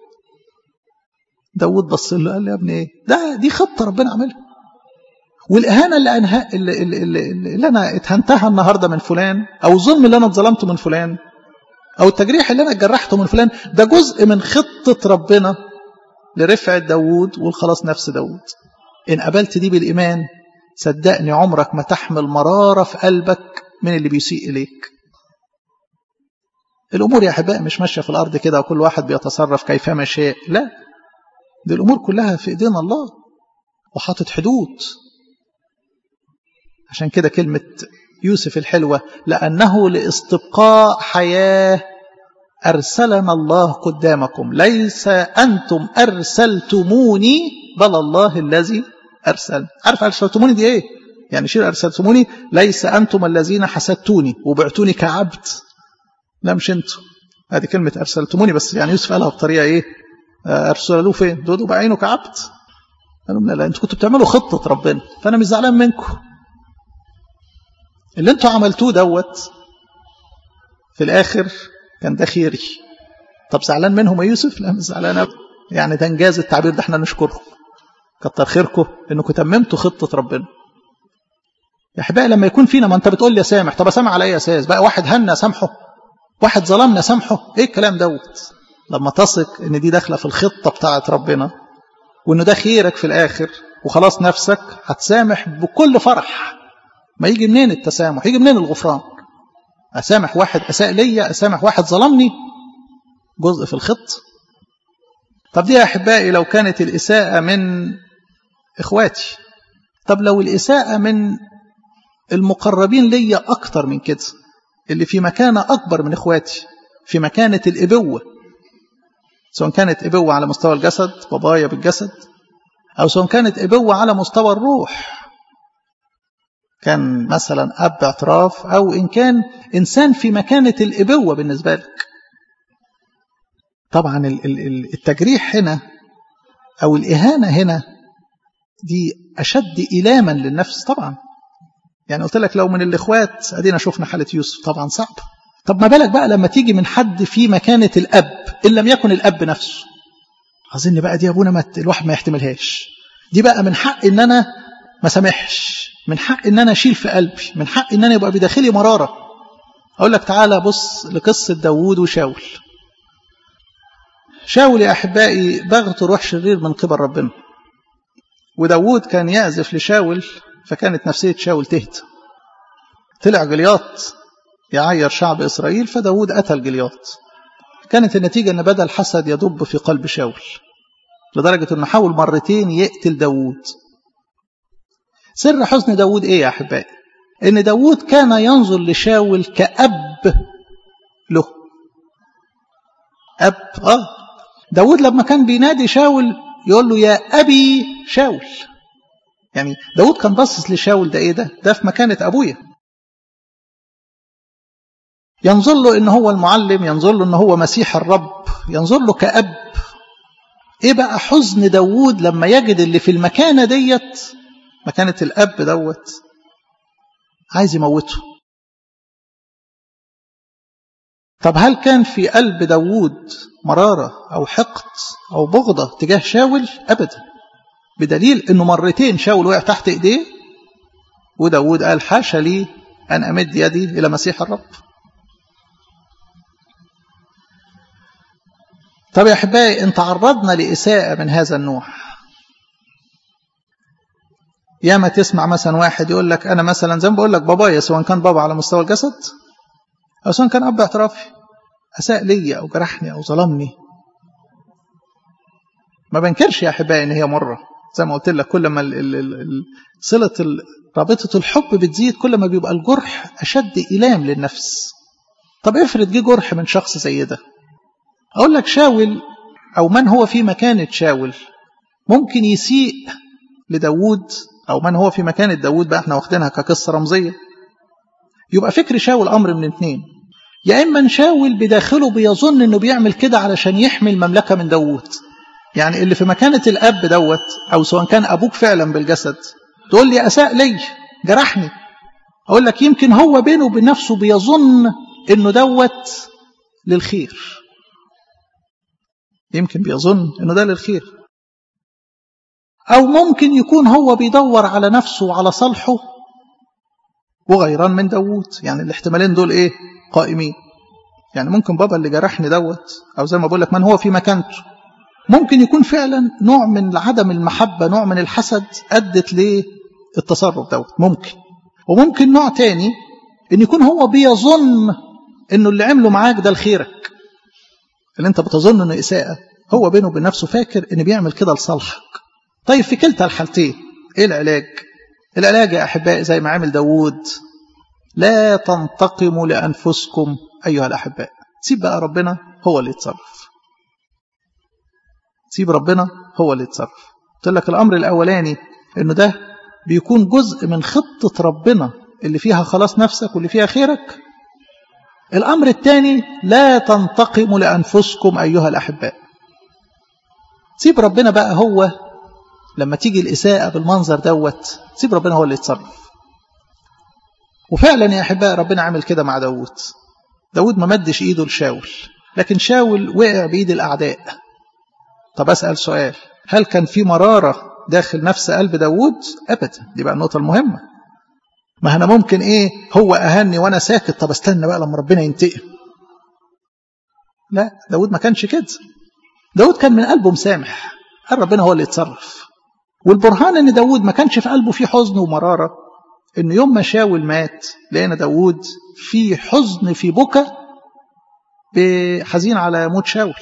داود بص له قال له يا ابني ايه ده؟ دي خطة ربنا عملها. والإهانة اللي, أنها اللي, اللي, اللي, اللي أنا اتهنتها النهاردة من فلان، أو الظلم اللي أنا اتظلمته من فلان، أو التجريح اللي أنا اتجرحته من فلان، ده جزء من خطة ربنا لرفع داود والخلاص نفس داود. إن قبلت دي بالإيمان صدقني عمرك ما تحمل مرارة في قلبك من اللي بيسيء إليك. الأمور يا أحباء مش ماشية في الأرض كده وكل واحد بيتصرف كيفما شاء، لا، دي الأمور كلها في إيدينا الله وحاطط حدود. عشان كده كلمة يوسف الحلوة لأنه لاستبقاء حياة أرسلنا الله قدامكم، ليس أنتم أرسلتموني بل الله الذي أرسل. عارف أرسلتموني دي إيه؟ يعني شير أرسلتموني ليس أنتم الذين حسدتوني وبعتوني كعبد، لا مش أنتم. هذه كلمة أرسلتموني، بس يعني يوسف قالها بطريقة إيه؟ أرسلوه فين؟ دودوا بعينه كعبد. قالوا لا لا أنتوا كنتوا بتعملوا خطة ربنا، فأنا مش زعلان منكم. اللي أنتوا عملتوه دوت في الآخر كان ده خيري. طب زعلان منهم يا يوسف؟ لا مش زعلان. يعني ده انجاز التعبير ده، احنا نشكرهم، كتر خيركم انكم تممتوا خطة ربنا. يا احبائي لما يكون فينا، ما انت بتقول لي سامح، طب اسامح على اي اساس بقى؟ واحد هنا سامحه، واحد ظلمنا سامحه، ايه الكلام دوت؟ لما تثق ان دي داخله في الخطة بتاعت ربنا وانه ده خيرك في الاخر وخلاص نفسك، هتسامح بكل فرح. ما يجي منين التسامح؟ يجي منين الغفران؟ أسامح واحد أساء لي، أسامح واحد ظلمني، جزء في الخط. طب دي يا أحبائي لو كانت الإساءة من إخواتي، طب لو الإساءة من المقربين لي أكتر من كده، اللي في مكانة أكبر من إخواتي، في مكانة الإبوة، سواء كانت إبوة على مستوى الجسد بابايا بالجسد، أو سواء كانت إبوة على مستوى الروح، كان مثلا أب اعتراف، أو إن كان إنسان في مكانة الإبوة بالنسبة لك. طبعا التجريح هنا أو الإهانة هنا دي أشد إلاما للنفس طبعا. يعني قلت لك لو من الإخوات أدينا شفنا حالة يوسف، طبعا صعب. طب ما بالك بقى لما تيجي من حد في مكانة الأب إن لم يكن الأب نفسه؟ أظن بقى دي أبونا ما الواحد ما يحتملهاش. دي بقى من حق إن أنا ما سامحش، من حق إن أنا أشيل في قلبي، من حق إن أنا يبقى بداخلي مرارة. أقول لك تعالى بص لقصة داوود وشاول. شاول يا أحبائي بغت روح شرير من قبل ربنا، وداود كان يعزف لشاول، فكانت نفسية شاول تهدى. طلع جلياط يعير شعب إسرائيل، فداود قتل جلياط. كانت النتيجة أن بدأ الحسد يدب في قلب شاول، لدرجة أنه حاول مرتين يقتل داود. سر حزن داود إيه يا أحبائي؟ إن داود كان ينظر لشاول كأب له. أب آه داود لما كان بينادي شاول يقول له يا أبي شاول. يعني داود كان باصص لشاول، ده إيه ده؟ ده في مكانة أبويا. ينظر له إن هو المعلم، ينظر له إن هو مسيح الرب، ينظر له كأب. إيه بقى حزن داود لما يجد اللي في المكانة ديت، مكانة الأب دوت، عايز يموته. طب هل كان في قلب داود مرارة أو حقد أو بغضة تجاه شاول؟ أبدا، بدليل أنه مرتين شاول وقع تحت إيديه، وداود قال حاشا لي أن أمد يدي إلى مسيح الرب. طب يا أحبائي، إن تعرضنا لإساءة من هذا النوع، ياما تسمع مثلا واحد يقول لك أنا مثلا زي ما بقول لك بابايا، سواء كان بابا على مستوى الجسد أو سواء كان أب اعترافي، أساء لي أو جرحني أو ظلمني. ما بنكرش يا أحبائي إن هي مرة، زي ما قلت لك كل ما صلة رابطة الحب بتزيد كل ما بيبقى الجرح أشد إيلام للنفس. طب افرض جه جرح من شخص زي ده، أقول لك شاول أو من هو في مكانة شاول ممكن يسيء لداود، أو من هو في مكانة داود بقى احنا واخدينها كقصة رمزية. يبقى فكر شاول أمر من اثنين، يا إما شاول بداخله بيظن أنه بيعمل كده علشان يحمي المملكة من داود. يعني اللي في مكانة الأب دوت، أو سواء كان أبوك فعلا بالجسد، تقول لي أساء لي جرحني، أقول لك يمكن هو بينه وبين نفسه بيظن أنه دوت للخير، يمكن بيظن أنه ده للخير. أو ممكن يكون هو بيدور على نفسه وعلى صالحه وغيران من داود. يعني الاحتمالين دول إيه قائمين. يعني ممكن بابا اللي جرحني دوت، أو زي ما بقول لك من هو في مكانته، ممكن يكون فعلا نوع من عدم المحبة، نوع من الحسد أدت للتصرف دوت ممكن. وممكن نوع تاني إن يكون هو بيظن إنه اللي عمله معاك ده لخيرك، اللي أنت بتظن إنه إساءة، هو بينه وبين نفسه فاكر إن بيعمل كده لصالحك. طيب في كلتا الحالتين إيه العلاج؟ العلاج يا أحبائي زي ما عمل داود، لا تنتقموا لأنفسكم أيها الأحباء. سيب بقى ربنا هو اللي يتصرف، سيب ربنا هو اللي يتصرف. قلت لك الأمر الأولاني إنه ده بيكون جزء من خطة ربنا اللي فيها خلاص نفسك واللي فيها خيرك. الأمر الثاني لا تنتقموا لأنفسكم أيها الأحباء. سيب ربنا بقى هو لما تيجي الإساءة بالمنظر دوت، سيب ربنا هو اللي يتصرف. وفعلا يا أحباء ربنا عمل كده مع داود. داود ما مدش إيده لشاول، لكن شاول وقع بإيد الأعداء. طب أسأل سؤال، هل كان في مرارة داخل نفس قلب داود؟ أبدا. دي بقى النقطة المهمة. ما أنا ممكن إيه هو أهني وأنا ساكت، طب استنى بقى لما ربنا ينتقم. لا، داود ما كانش كده. داود كان من قلبه مسامح، قال ربنا هو اللي يتصرف. والبرهان ان داود ما كانش في قلبه فيه حزن ومرارة، ان يوم ما شاول مات لقينا داود في حزن، في بكى، بحزين على موت شاول.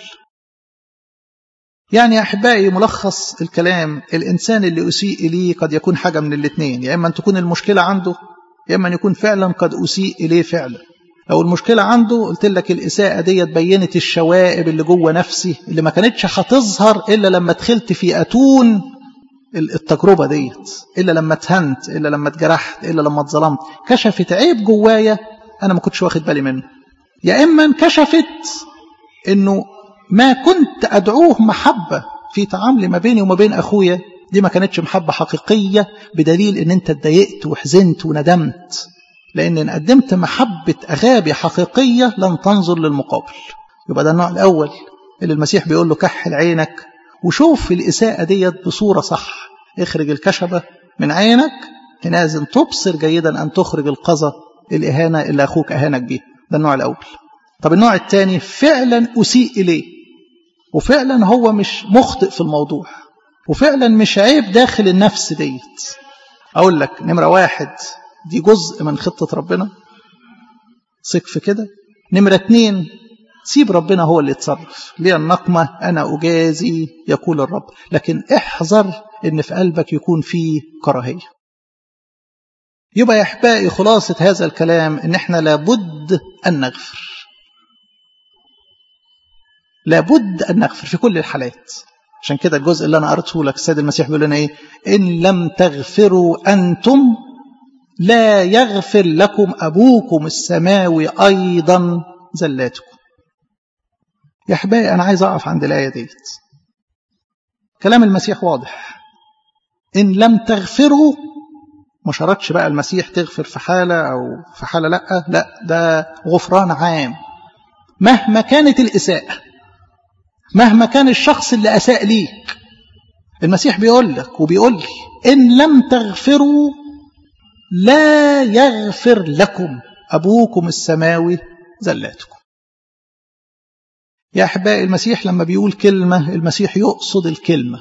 يعني يا أحبائي ملخص الكلام، الإنسان اللي أسيء إليه قد يكون حاجة من الاثنين، يا إما أن تكون المشكلة عنده، يا إما أن يكون فعلا قد أسيء إليه فعلا. لو المشكلة عنده قلت لك الإساءة دي بينت الشوائب اللي جوه نفسي اللي ما كانتش هتظهر إلا لما دخلت في أتون التجربة ديت، إلا لما اتهنت، إلا لما اتجرحت، إلا لما اتظلمت. كشفت عيب جوايا أنا ما كنتش واخد بالي منه. يا إما انكشفت إنه ما كنت أدعوه محبة في تعاملي ما بيني وما بين أخويا، دي ما كانتش محبة حقيقية، بدليل إن أنت اتضايقت وحزنت وندمت. لأن إن قدمت محبة أغابي حقيقية لن تنظر للمقابل. يبقى ده النوع الأول اللي المسيح بيقول له كحل عينك وشوف الإساءة ديت بصورة صح. اخرج الكشبة من عينك حينئذ تبصر جيدا أن تخرج القذى الإهانة اللي أخوك أهانك بيه. ده النوع الأول. طب النوع الثاني، فعلا أسيء إليه، وفعلا هو مش مخطئ في الموضوع، وفعلا مش عيب داخل النفس ديت. أقول لك نمرة واحد، دي جزء من خطة ربنا، ثق في كده. نمرة اتنين، سيب ربنا هو اللي يتصرف، ليه النقمة أنا أجازي يقول الرب. لكن احذر إن في قلبك يكون فيه كراهية. يبقى يا أحبائي خلاصة هذا الكلام إن إحنا لابد أن نغفر، لابد أن نغفر في كل الحالات. عشان كده الجزء اللي أنا قرأته لك السيد المسيح بيقول لنا إيه؟ إن لم تغفروا أنتم لا يغفر لكم أبوكم السماوي أيضا زلاتكم. يا أحبائي أنا عايز أقف عند الآية ديت. كلام المسيح واضح، إن لم تغفروا، ما شرطش بقى المسيح تغفر في حالة أو في حالة لأ، لا ده غفران عام مهما كانت الإساءة، مهما كان الشخص اللي أساء ليك. المسيح بيقول لك وبيقول لي إن لم تغفروا لا يغفر لكم أبوكم السماوي زلاتكم. يا أحبائي المسيح لما بيقول كلمة المسيح يقصد الكلمة.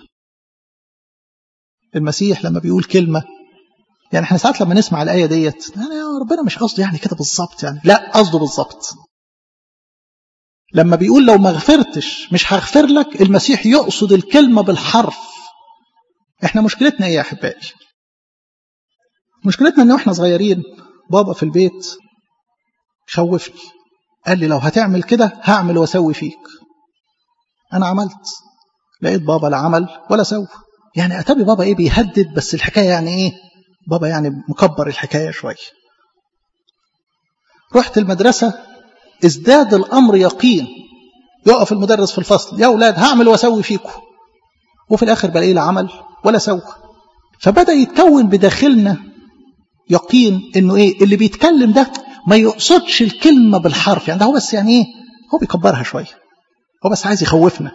المسيح لما بيقول كلمة، يعني احنا ساعات لما نسمع الآية ديت يعني ربنا مش قصده يعني كده بالظبط، يعني لا قصده بالظبط. لما بيقول لو ما غفرتش مش هغفر لك، المسيح يقصد الكلمة بالحرف. احنا مشكلتنا ايه يا أحبائي؟ مشكلتنا ان احنا صغيرين بابا في البيت خوفني، قال لي لو هتعمل كده هعمل واسوي فيك. انا عملت، لقيت بابا لا عمل ولا سوى. يعني اتابي بابا ايه بيهدد، بس الحكاية يعني ايه، بابا يعني مكبر الحكاية شوية. رحت المدرسة ازداد الامر يقين، يقف المدرس في الفصل يا اولاد هعمل واسوي فيكم، وفي الاخر بلاقيه لا عمل ولا سوى. فبدأ يتكون بداخلنا يقين انه ايه اللي بيتكلم ده ما يقصدش الكلمة بالحرف، يعني ده هو بس يعني ايه هو بيكبرها شوية، هو بس عايز يخوفنا.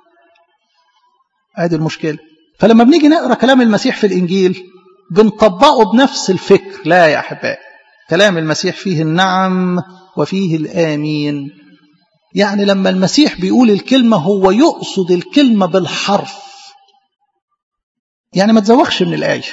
ادي المشكلة. فلما بنيجي نقرأ كلام المسيح في الانجيل بنطبقه بنفس الفكر. لا يا احبائي، كلام المسيح فيه النعم وفيه الآمين. يعني لما المسيح بيقول الكلمة هو يقصد الكلمة بالحرف. يعني ما تزوخش من الآية،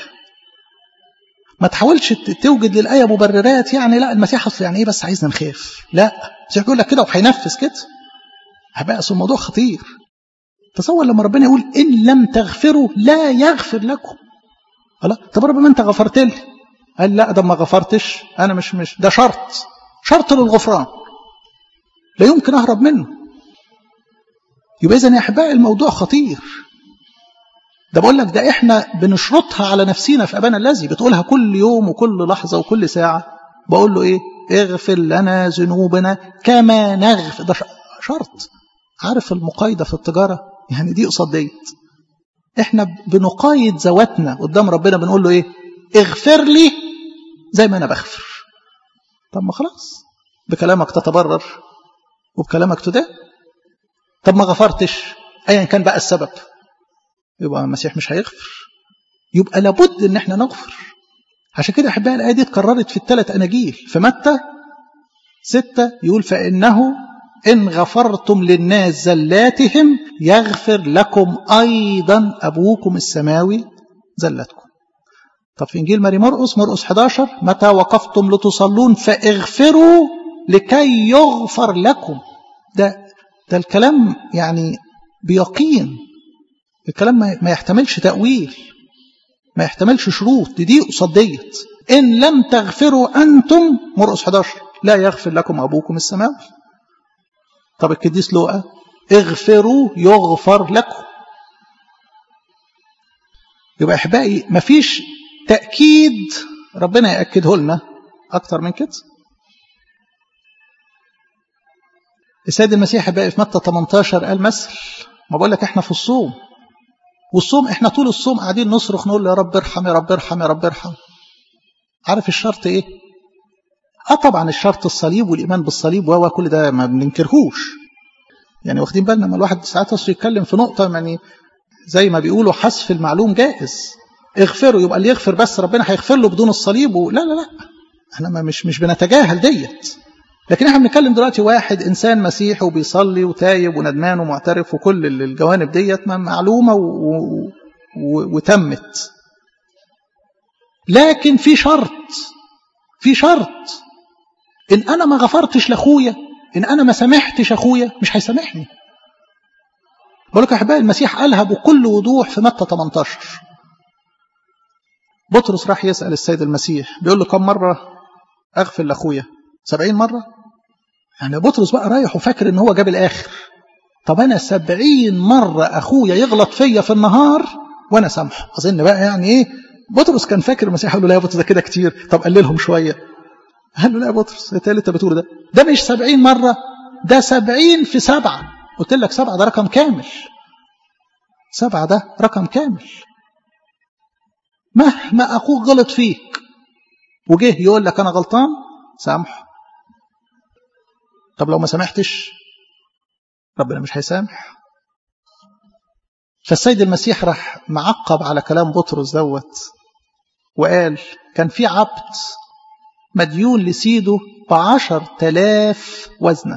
ما تحاولش توجد للآية مبررات، يعني لا المسيح أصل يعني إيه بس عايزنا نخاف. لا المسيح بيقول لك كده وهينفذ كده. هبقى أصل الموضوع خطير. تصور لما ربنا يقول إن لم تغفروا لا يغفر لكم. لا طب رب ما أنت غفرت لي، قال لا ده ما غفرتش أنا مش مش ده شرط شرط للغفران لا يمكن أهرب منه. يبقى إذن يا أحبائي الموضوع خطير. ده بقول لك ده إحنا بنشرطها على نفسينا في أبانا الذي، بتقولها كل يوم وكل لحظة وكل ساعة. بقول له إيه؟ اغفر لنا ذنوبنا كما نغفر. ده شرط. عارف المقايدة في التجارة يعني دي قصاد ديت. إحنا بنقايد ذواتنا قدام ربنا، بنقول له إيه؟ اغفر لي زي ما أنا بغفر. طب ما خلاص بكلامك تتبرر وبكلامك تدان. طب ما غفرتش أيا كان بقى السبب، يبقى المسيح مش هيغفر. يبقى لابد ان احنا نغفر. عشان كده احبائي الايه دي اتكررت في الثلاث اناجيل. في متى ستة يقول فانه ان غفرتم للناس زلاتهم يغفر لكم ايضا ابوكم السماوي زلاتكم. طب في انجيل ماري مرقس مرقس احد عشر متى وقفتم لتصلون فاغفروا لكي يغفر لكم. ده ده الكلام يعني بيقين. الكلام ما يحتملش تأويل، ما يحتملش شروط. دي دي قصاد ديت. إن لم تغفروا أنتم مرقس احد عشر لا يغفر لكم أبوكم السماوي. طب القديس لوقا اغفروا يغفر لكم. يبقى أحبائي مفيش تأكيد ربنا يأكده لنا أكتر من كده. السيد المسيح أحبائي في متى ثمانية عشر قال مثل. ما بقول لك احنا في الصوم، والصوم احنا طول الصوم قاعدين نصرخ نقول يا رب ارحم يا رب ارحم يا رب ارحم. عارف الشرط ايه؟ اه طبعا الشرط الصليب والايمان بالصليب وهو كل ده ما بننكرهوش. يعني واخدين بالنا لما الواحد ساعات اصلا يتكلم في نقطه يعني زي ما بيقولوا حذف المعلوم جائز. اغفروا يبقى اللي يغفر بس ربنا هيغفر له بدون الصليب و... لا لا لا احنا ما مش مش بنتجاهل ديت. لكن احنا بنتكلم دلوقتي واحد انسان مسيحي وبيصلي وتايب وندمان ومعترف وكل الجوانب ديت معلومه و... و... وتمت. لكن في شرط، في شرط، ان انا ما غفرتش لاخويا، ان انا ما سامحتش اخويا مش هيسامحني. بقول لك يا احبائي المسيح قالها بكل وضوح في متى ثمانية عشر. بطرس راح يسأل السيد المسيح بيقول له كم مرة اغفر لاخويا؟ سبعين مرة. يعني بطرس بقى رايح وفاكر ان هو جاب الاخر. طب انا سبعين مرة اخويا يغلط فيا في النهار وانا سامحه، اظن بقى يعني ايه. بطرس كان فاكر المسيح قال له لا يا بطرس ده كده كتير، طب قللهم شوية. قال له لا يا بطرس ايه اللي انت بتقوله ده؟ ده مش سبعين مرة، ده سبعين في سبعة. قلت لك سبعة ده رقم كامل، سبعة ده رقم كامل. مهما أخوك غلط فيك وجه يقول لك أنا غلطان سامحه. طب لو ما سامحتش ربنا مش هيسامح. فالسيد المسيح راح معقب على كلام بطرس دوت وقال كان في عبد مديون لسيده بعشر تلاف وزنة.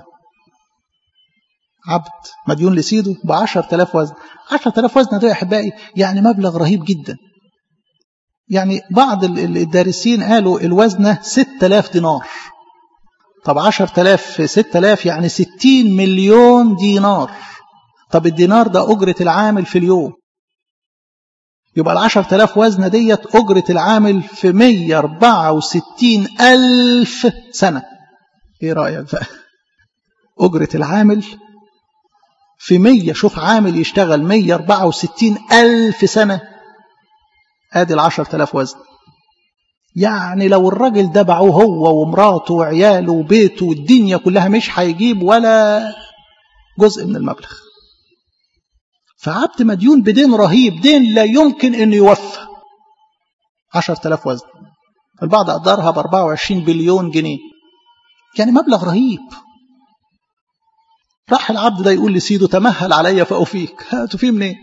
عبد مديون لسيده بعشر تلاف وزنة. عشر تلاف وزنة ده يا أحبائي يعني مبلغ رهيب جدا. يعني بعض الدارسين قالوا الوزنة ستة آلاف دينار. طب عشر تلاف في ستة آلاف يعني ستين مليون دينار. طب الدينار ده أجرة العامل في اليوم، يبقى العشر تلاف وزنة ديت أجرة العامل في مية أربعة وستين ألف سنة. إيه رأيك بقى؟ أجرة العامل في مية، شوف عامل يشتغل مية أربعة وستين ألف سنة، ادي العشر تلاف وزن. يعني لو الراجل ده باعوه هو ومراته وعياله وبيته والدنيا كلها مش هيجيب ولا جزء من المبلغ. فعبد مديون بدين رهيب، دين لا يمكن انه يوفى. عشر تلاف وزن، البعض قدرها ب أربعة وعشرين بليون جنيه، يعني مبلغ رهيب. راح العبد ده يقول لسيده تمهل عليا فأوفيك. تفيه منين؟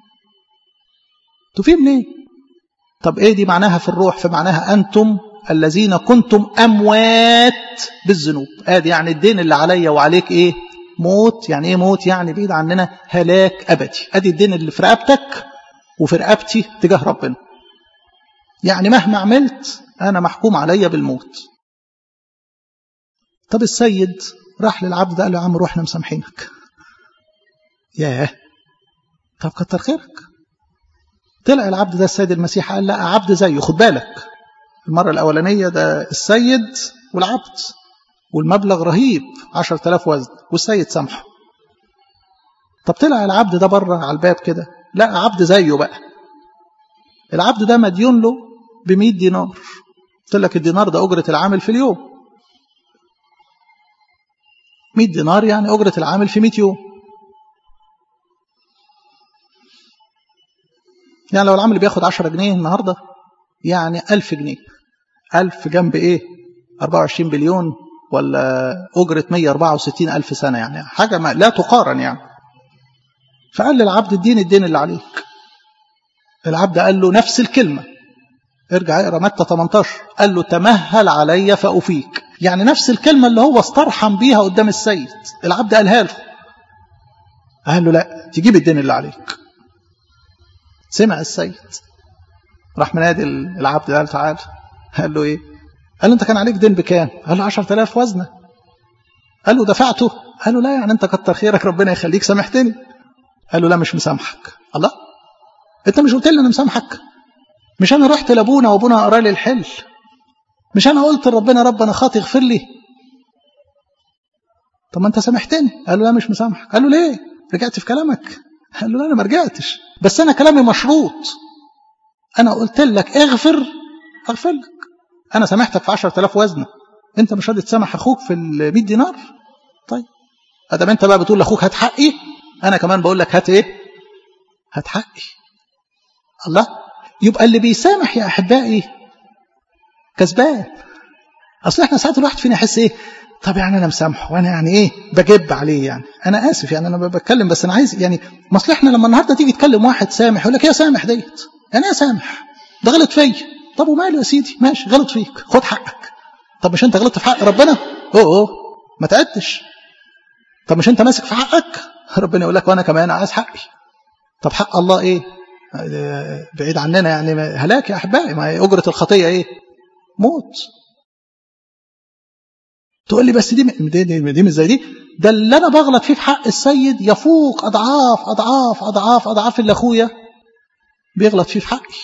تفيه منين؟ طب ايه دي معناها في الروح؟ في معناها انتم الذين كنتم اموات بالذنوب. ادي يعني الدين اللي عليا وعليك ايه؟ موت. يعني ايه موت؟ يعني بعيد عننا هلاك ابدي. ادي الدين اللي في رقبتك وفي رقبتي تجاه ربنا. يعني مهما عملت انا محكوم عليا بالموت. طب السيد راح للعبد ده قال له يا عم روح احنا مسامحينك. ياه، طب كتر خيرك. طلع العبد ده السيد المسيح قال لا عبد زيه. خد بالك المرة الأولانية ده السيد والعبد والمبلغ رهيب عشر تلاف وزن والسيد سامحه. طب طلع العبد ده بره على الباب كده، لا عبد زيه بقى. العبد ده مديون له بمئة دينار. قلت لك الدينار ده أجرة العامل في اليوم. مئة دينار يعني أجرة العامل في مئة يوم. يعني لو العامل بياخد عشرة جنيه النهاردة يعني ألف جنيه. ألف جنب إيه؟ أربعة وعشرين بليون ولا أجرة مية أربعة وستين ألف سنة، يعني حاجة ما لا تقارن يعني. فقال للعبد الدين الدين اللي عليك. العبد قال له نفس الكلمة. ارجع اقرا متى ثمانية عشر. قال له تمهل علي فأوفيك. يعني نفس الكلمة اللي هو استرحم بيها قدام السيد العبد قالها له. قال له لا تجيب الدين اللي عليك. سمع السيد راح منادي العبد قال تعال. قال له ايه؟ قال له انت كان عليك دين بكام؟ قال له عشر تلاف وزنة. قال له دفعته؟ قال له لا يعني انت كتر خيرك ربنا يخليك سامحتني. قال له لا مش مسامحك. الله، انت مش قلت لي انا مسامحك؟ مش انا رحت لابونا وابونا قرا لي الحل؟ مش انا قلت لربنا رب انا خاطي اغفر لي؟ طب ما انت سامحتني. قال له لا مش مسامحك. قال له ليه؟ رجعت في كلامك؟ قال له لا انا ما رجعتش، بس انا كلامي مشروط. انا قلت لك اغفر اغفر لك. انا سامحتك في عشر تلاف وزنه، انت مش راضي تسامح اخوك في المئة دينار؟ طيب ادام انت بقى بتقول لاخوك هات حقي، انا كمان بقول لك هات ايه؟ هات حقي. الله، يبقى اللي بيسامح يا احبائي كسبان. اصل احنا ساعات الواحد فينا يحس ايه؟ طب يعني انا مسامحه وانا يعني ايه بجب عليه، يعني انا اسف يعني انا بتكلم بس انا عايز يعني مصلحنا. لما النهارده تيجي تكلم واحد سامح يقول لك يا سامح ديت يعني ايه سامح؟ ده غلط فيا. طب وماله يا سيدي، ماشي غلط فيك خد حقك. طب مش انت غلطت في حق ربنا؟ اوه اوه ما تعدش. طب مش انت ماسك في حقك؟ ربنا يقول لك وانا كمان عايز حقي. طب حق الله ايه؟ بعيد عننا يعني هلاك يا احبائي. ما اجرة الخطية ايه؟ موت. تقول لي بس دي دي, دي, دي مش زي دي. ده اللي انا بغلط فيه في حق السيد يفوق اضعاف اضعاف اضعاف اضعاف اللي اخويا بيغلط فيه في حقي.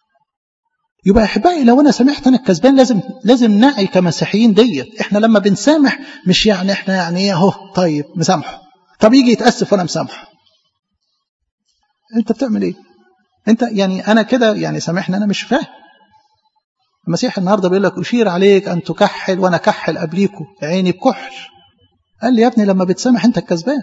يبقى يا احبائي لو انا سامحت انا الكسبان. لازم لازم نعي كمسيحيين ديت. احنا لما بنسامح مش يعني احنا يعني ايه اهو طيب مسامحه. طب يجي يتاسف وانا مسامحه. انت بتعمل ايه؟ انت يعني انا كده يعني سامحني انا مش فاهم. المسيح النهارده بيقول لك اشير عليك ان تكحل وانا كحل قبليكم عيني بكحل. قال لي يا ابني لما بتسامح انت الكسبان.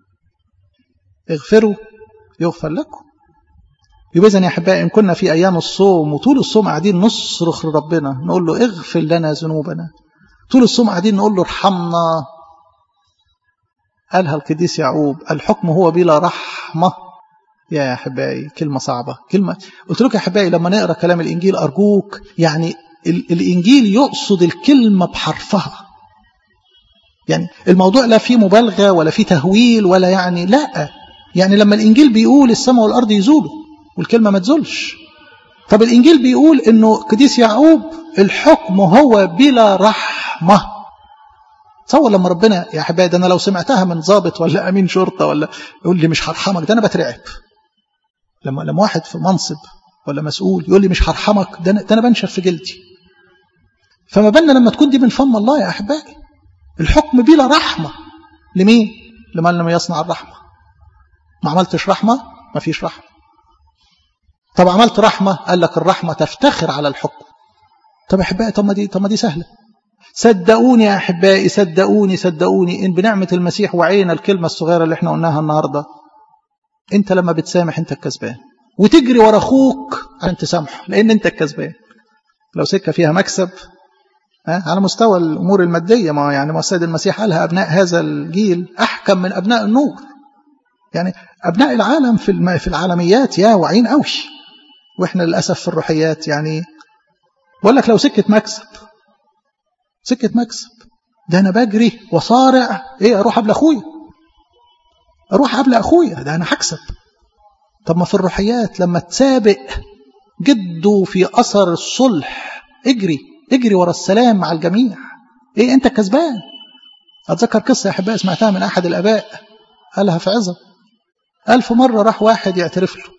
اغفروا يغفر لكم. يبقى إذن يا أحبائي إن كنا في أيام الصوم وطول الصوم قاعدين نصرخ لربنا نقول له اغفر لنا ذنوبنا. طول الصوم قاعدين نقول له ارحمنا. قالها القديس يعقوب الحكم هو بلا رحمة. يا أحبائي كلمة صعبة. كلمة قلت لك يا أحبائي لما نقرأ كلام الإنجيل أرجوك يعني الإنجيل يقصد الكلمة بحرفها. يعني الموضوع لا فيه مبالغة ولا فيه تهويل ولا يعني لا. يعني لما الإنجيل بيقول السماء والأرض يزولوا والكلمة ما تزولش. طب الإنجيل بيقول إنه قديس يعقوب الحكم هو بلا رحمة. تصور لما ربنا يا أحبائي ده أنا لو سمعتها من ضابط ولا أمين شرطة ولا يقول لي مش هرحمك ده أنا بترعب. لما لما واحد في منصب ولا مسؤول يقول لي مش هرحمك ده أنا, ده أنا بنشف في جلدي. فما بالنا لما تكون دي من فم الله يا أحبائي. الحكم بلا رحمة. لمين؟ لمن لم يصنع الرحمة. ما عملتش رحمة ما فيش رحمة. طب عملت رحمة قال لك الرحمة تفتخر على الحكم. طب يا أحبائي طب ما دي طب ما دي سهلة. صدقوني يا أحبائي صدقوني صدقوني إن بنعمة المسيح وعينا الكلمة الصغيرة اللي احنا قلناها النهاردة. انت لما بتسامح انت الكسبان وتجري ورا اخوك عشان تسامحه لان انت الكسبان. لو سكة فيها مكسب ها على مستوى الامور المادية ما يعني ما السيد المسيح قالها ابناء هذا الجيل احكم من ابناء النور. يعني ابناء العالم في في العالميات يا واعيين قوي واحنا للاسف في الروحيات يعني بقول لك لو سكة مكسب سكة مكسب ده انا بجري وصارع ايه اروح قبل اخويا اروح قبل اخويا ده انا هكسب. طب ما في الروحيات لما تسابق جده في اثر الصلح اجري اجري ورا السلام مع الجميع. ايه انت كسبان. اتذكر قصه يا احبائي سمعتها من احد الاباء قالها في عظه. ألف مرة راح واحد يعترف له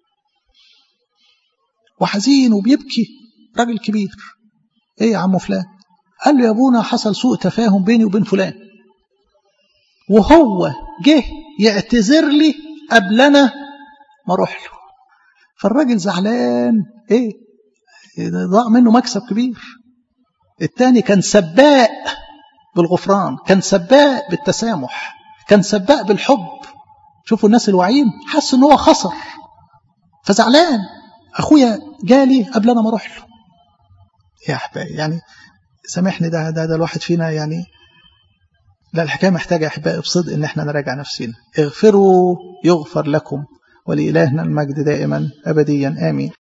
وحزين وبيبكي راجل كبير. ايه يا عم فلان؟ قال له يا ابونا حصل سوء تفاهم بيني وبين فلان وهو جه يعتذر لي قبل انا ما اروح له. فالراجل زعلان ايه ضاع منه مكسب كبير. التاني كان سباق بالغفران كان سباق بالتسامح كان سباق بالحب. شوفوا الناس الواعيين حس ان هو خسر فزعلان اخويا جالي قبل انا ما اروح له. يا احبائي يعني سامحني ده ده ده الواحد فينا يعني لا الحكايه محتاجه يا احبائي بصدق ان احنا نراجع نفسنا. اغفروا يغفر لكم ولإلهنا المجد دائما ابديا امين.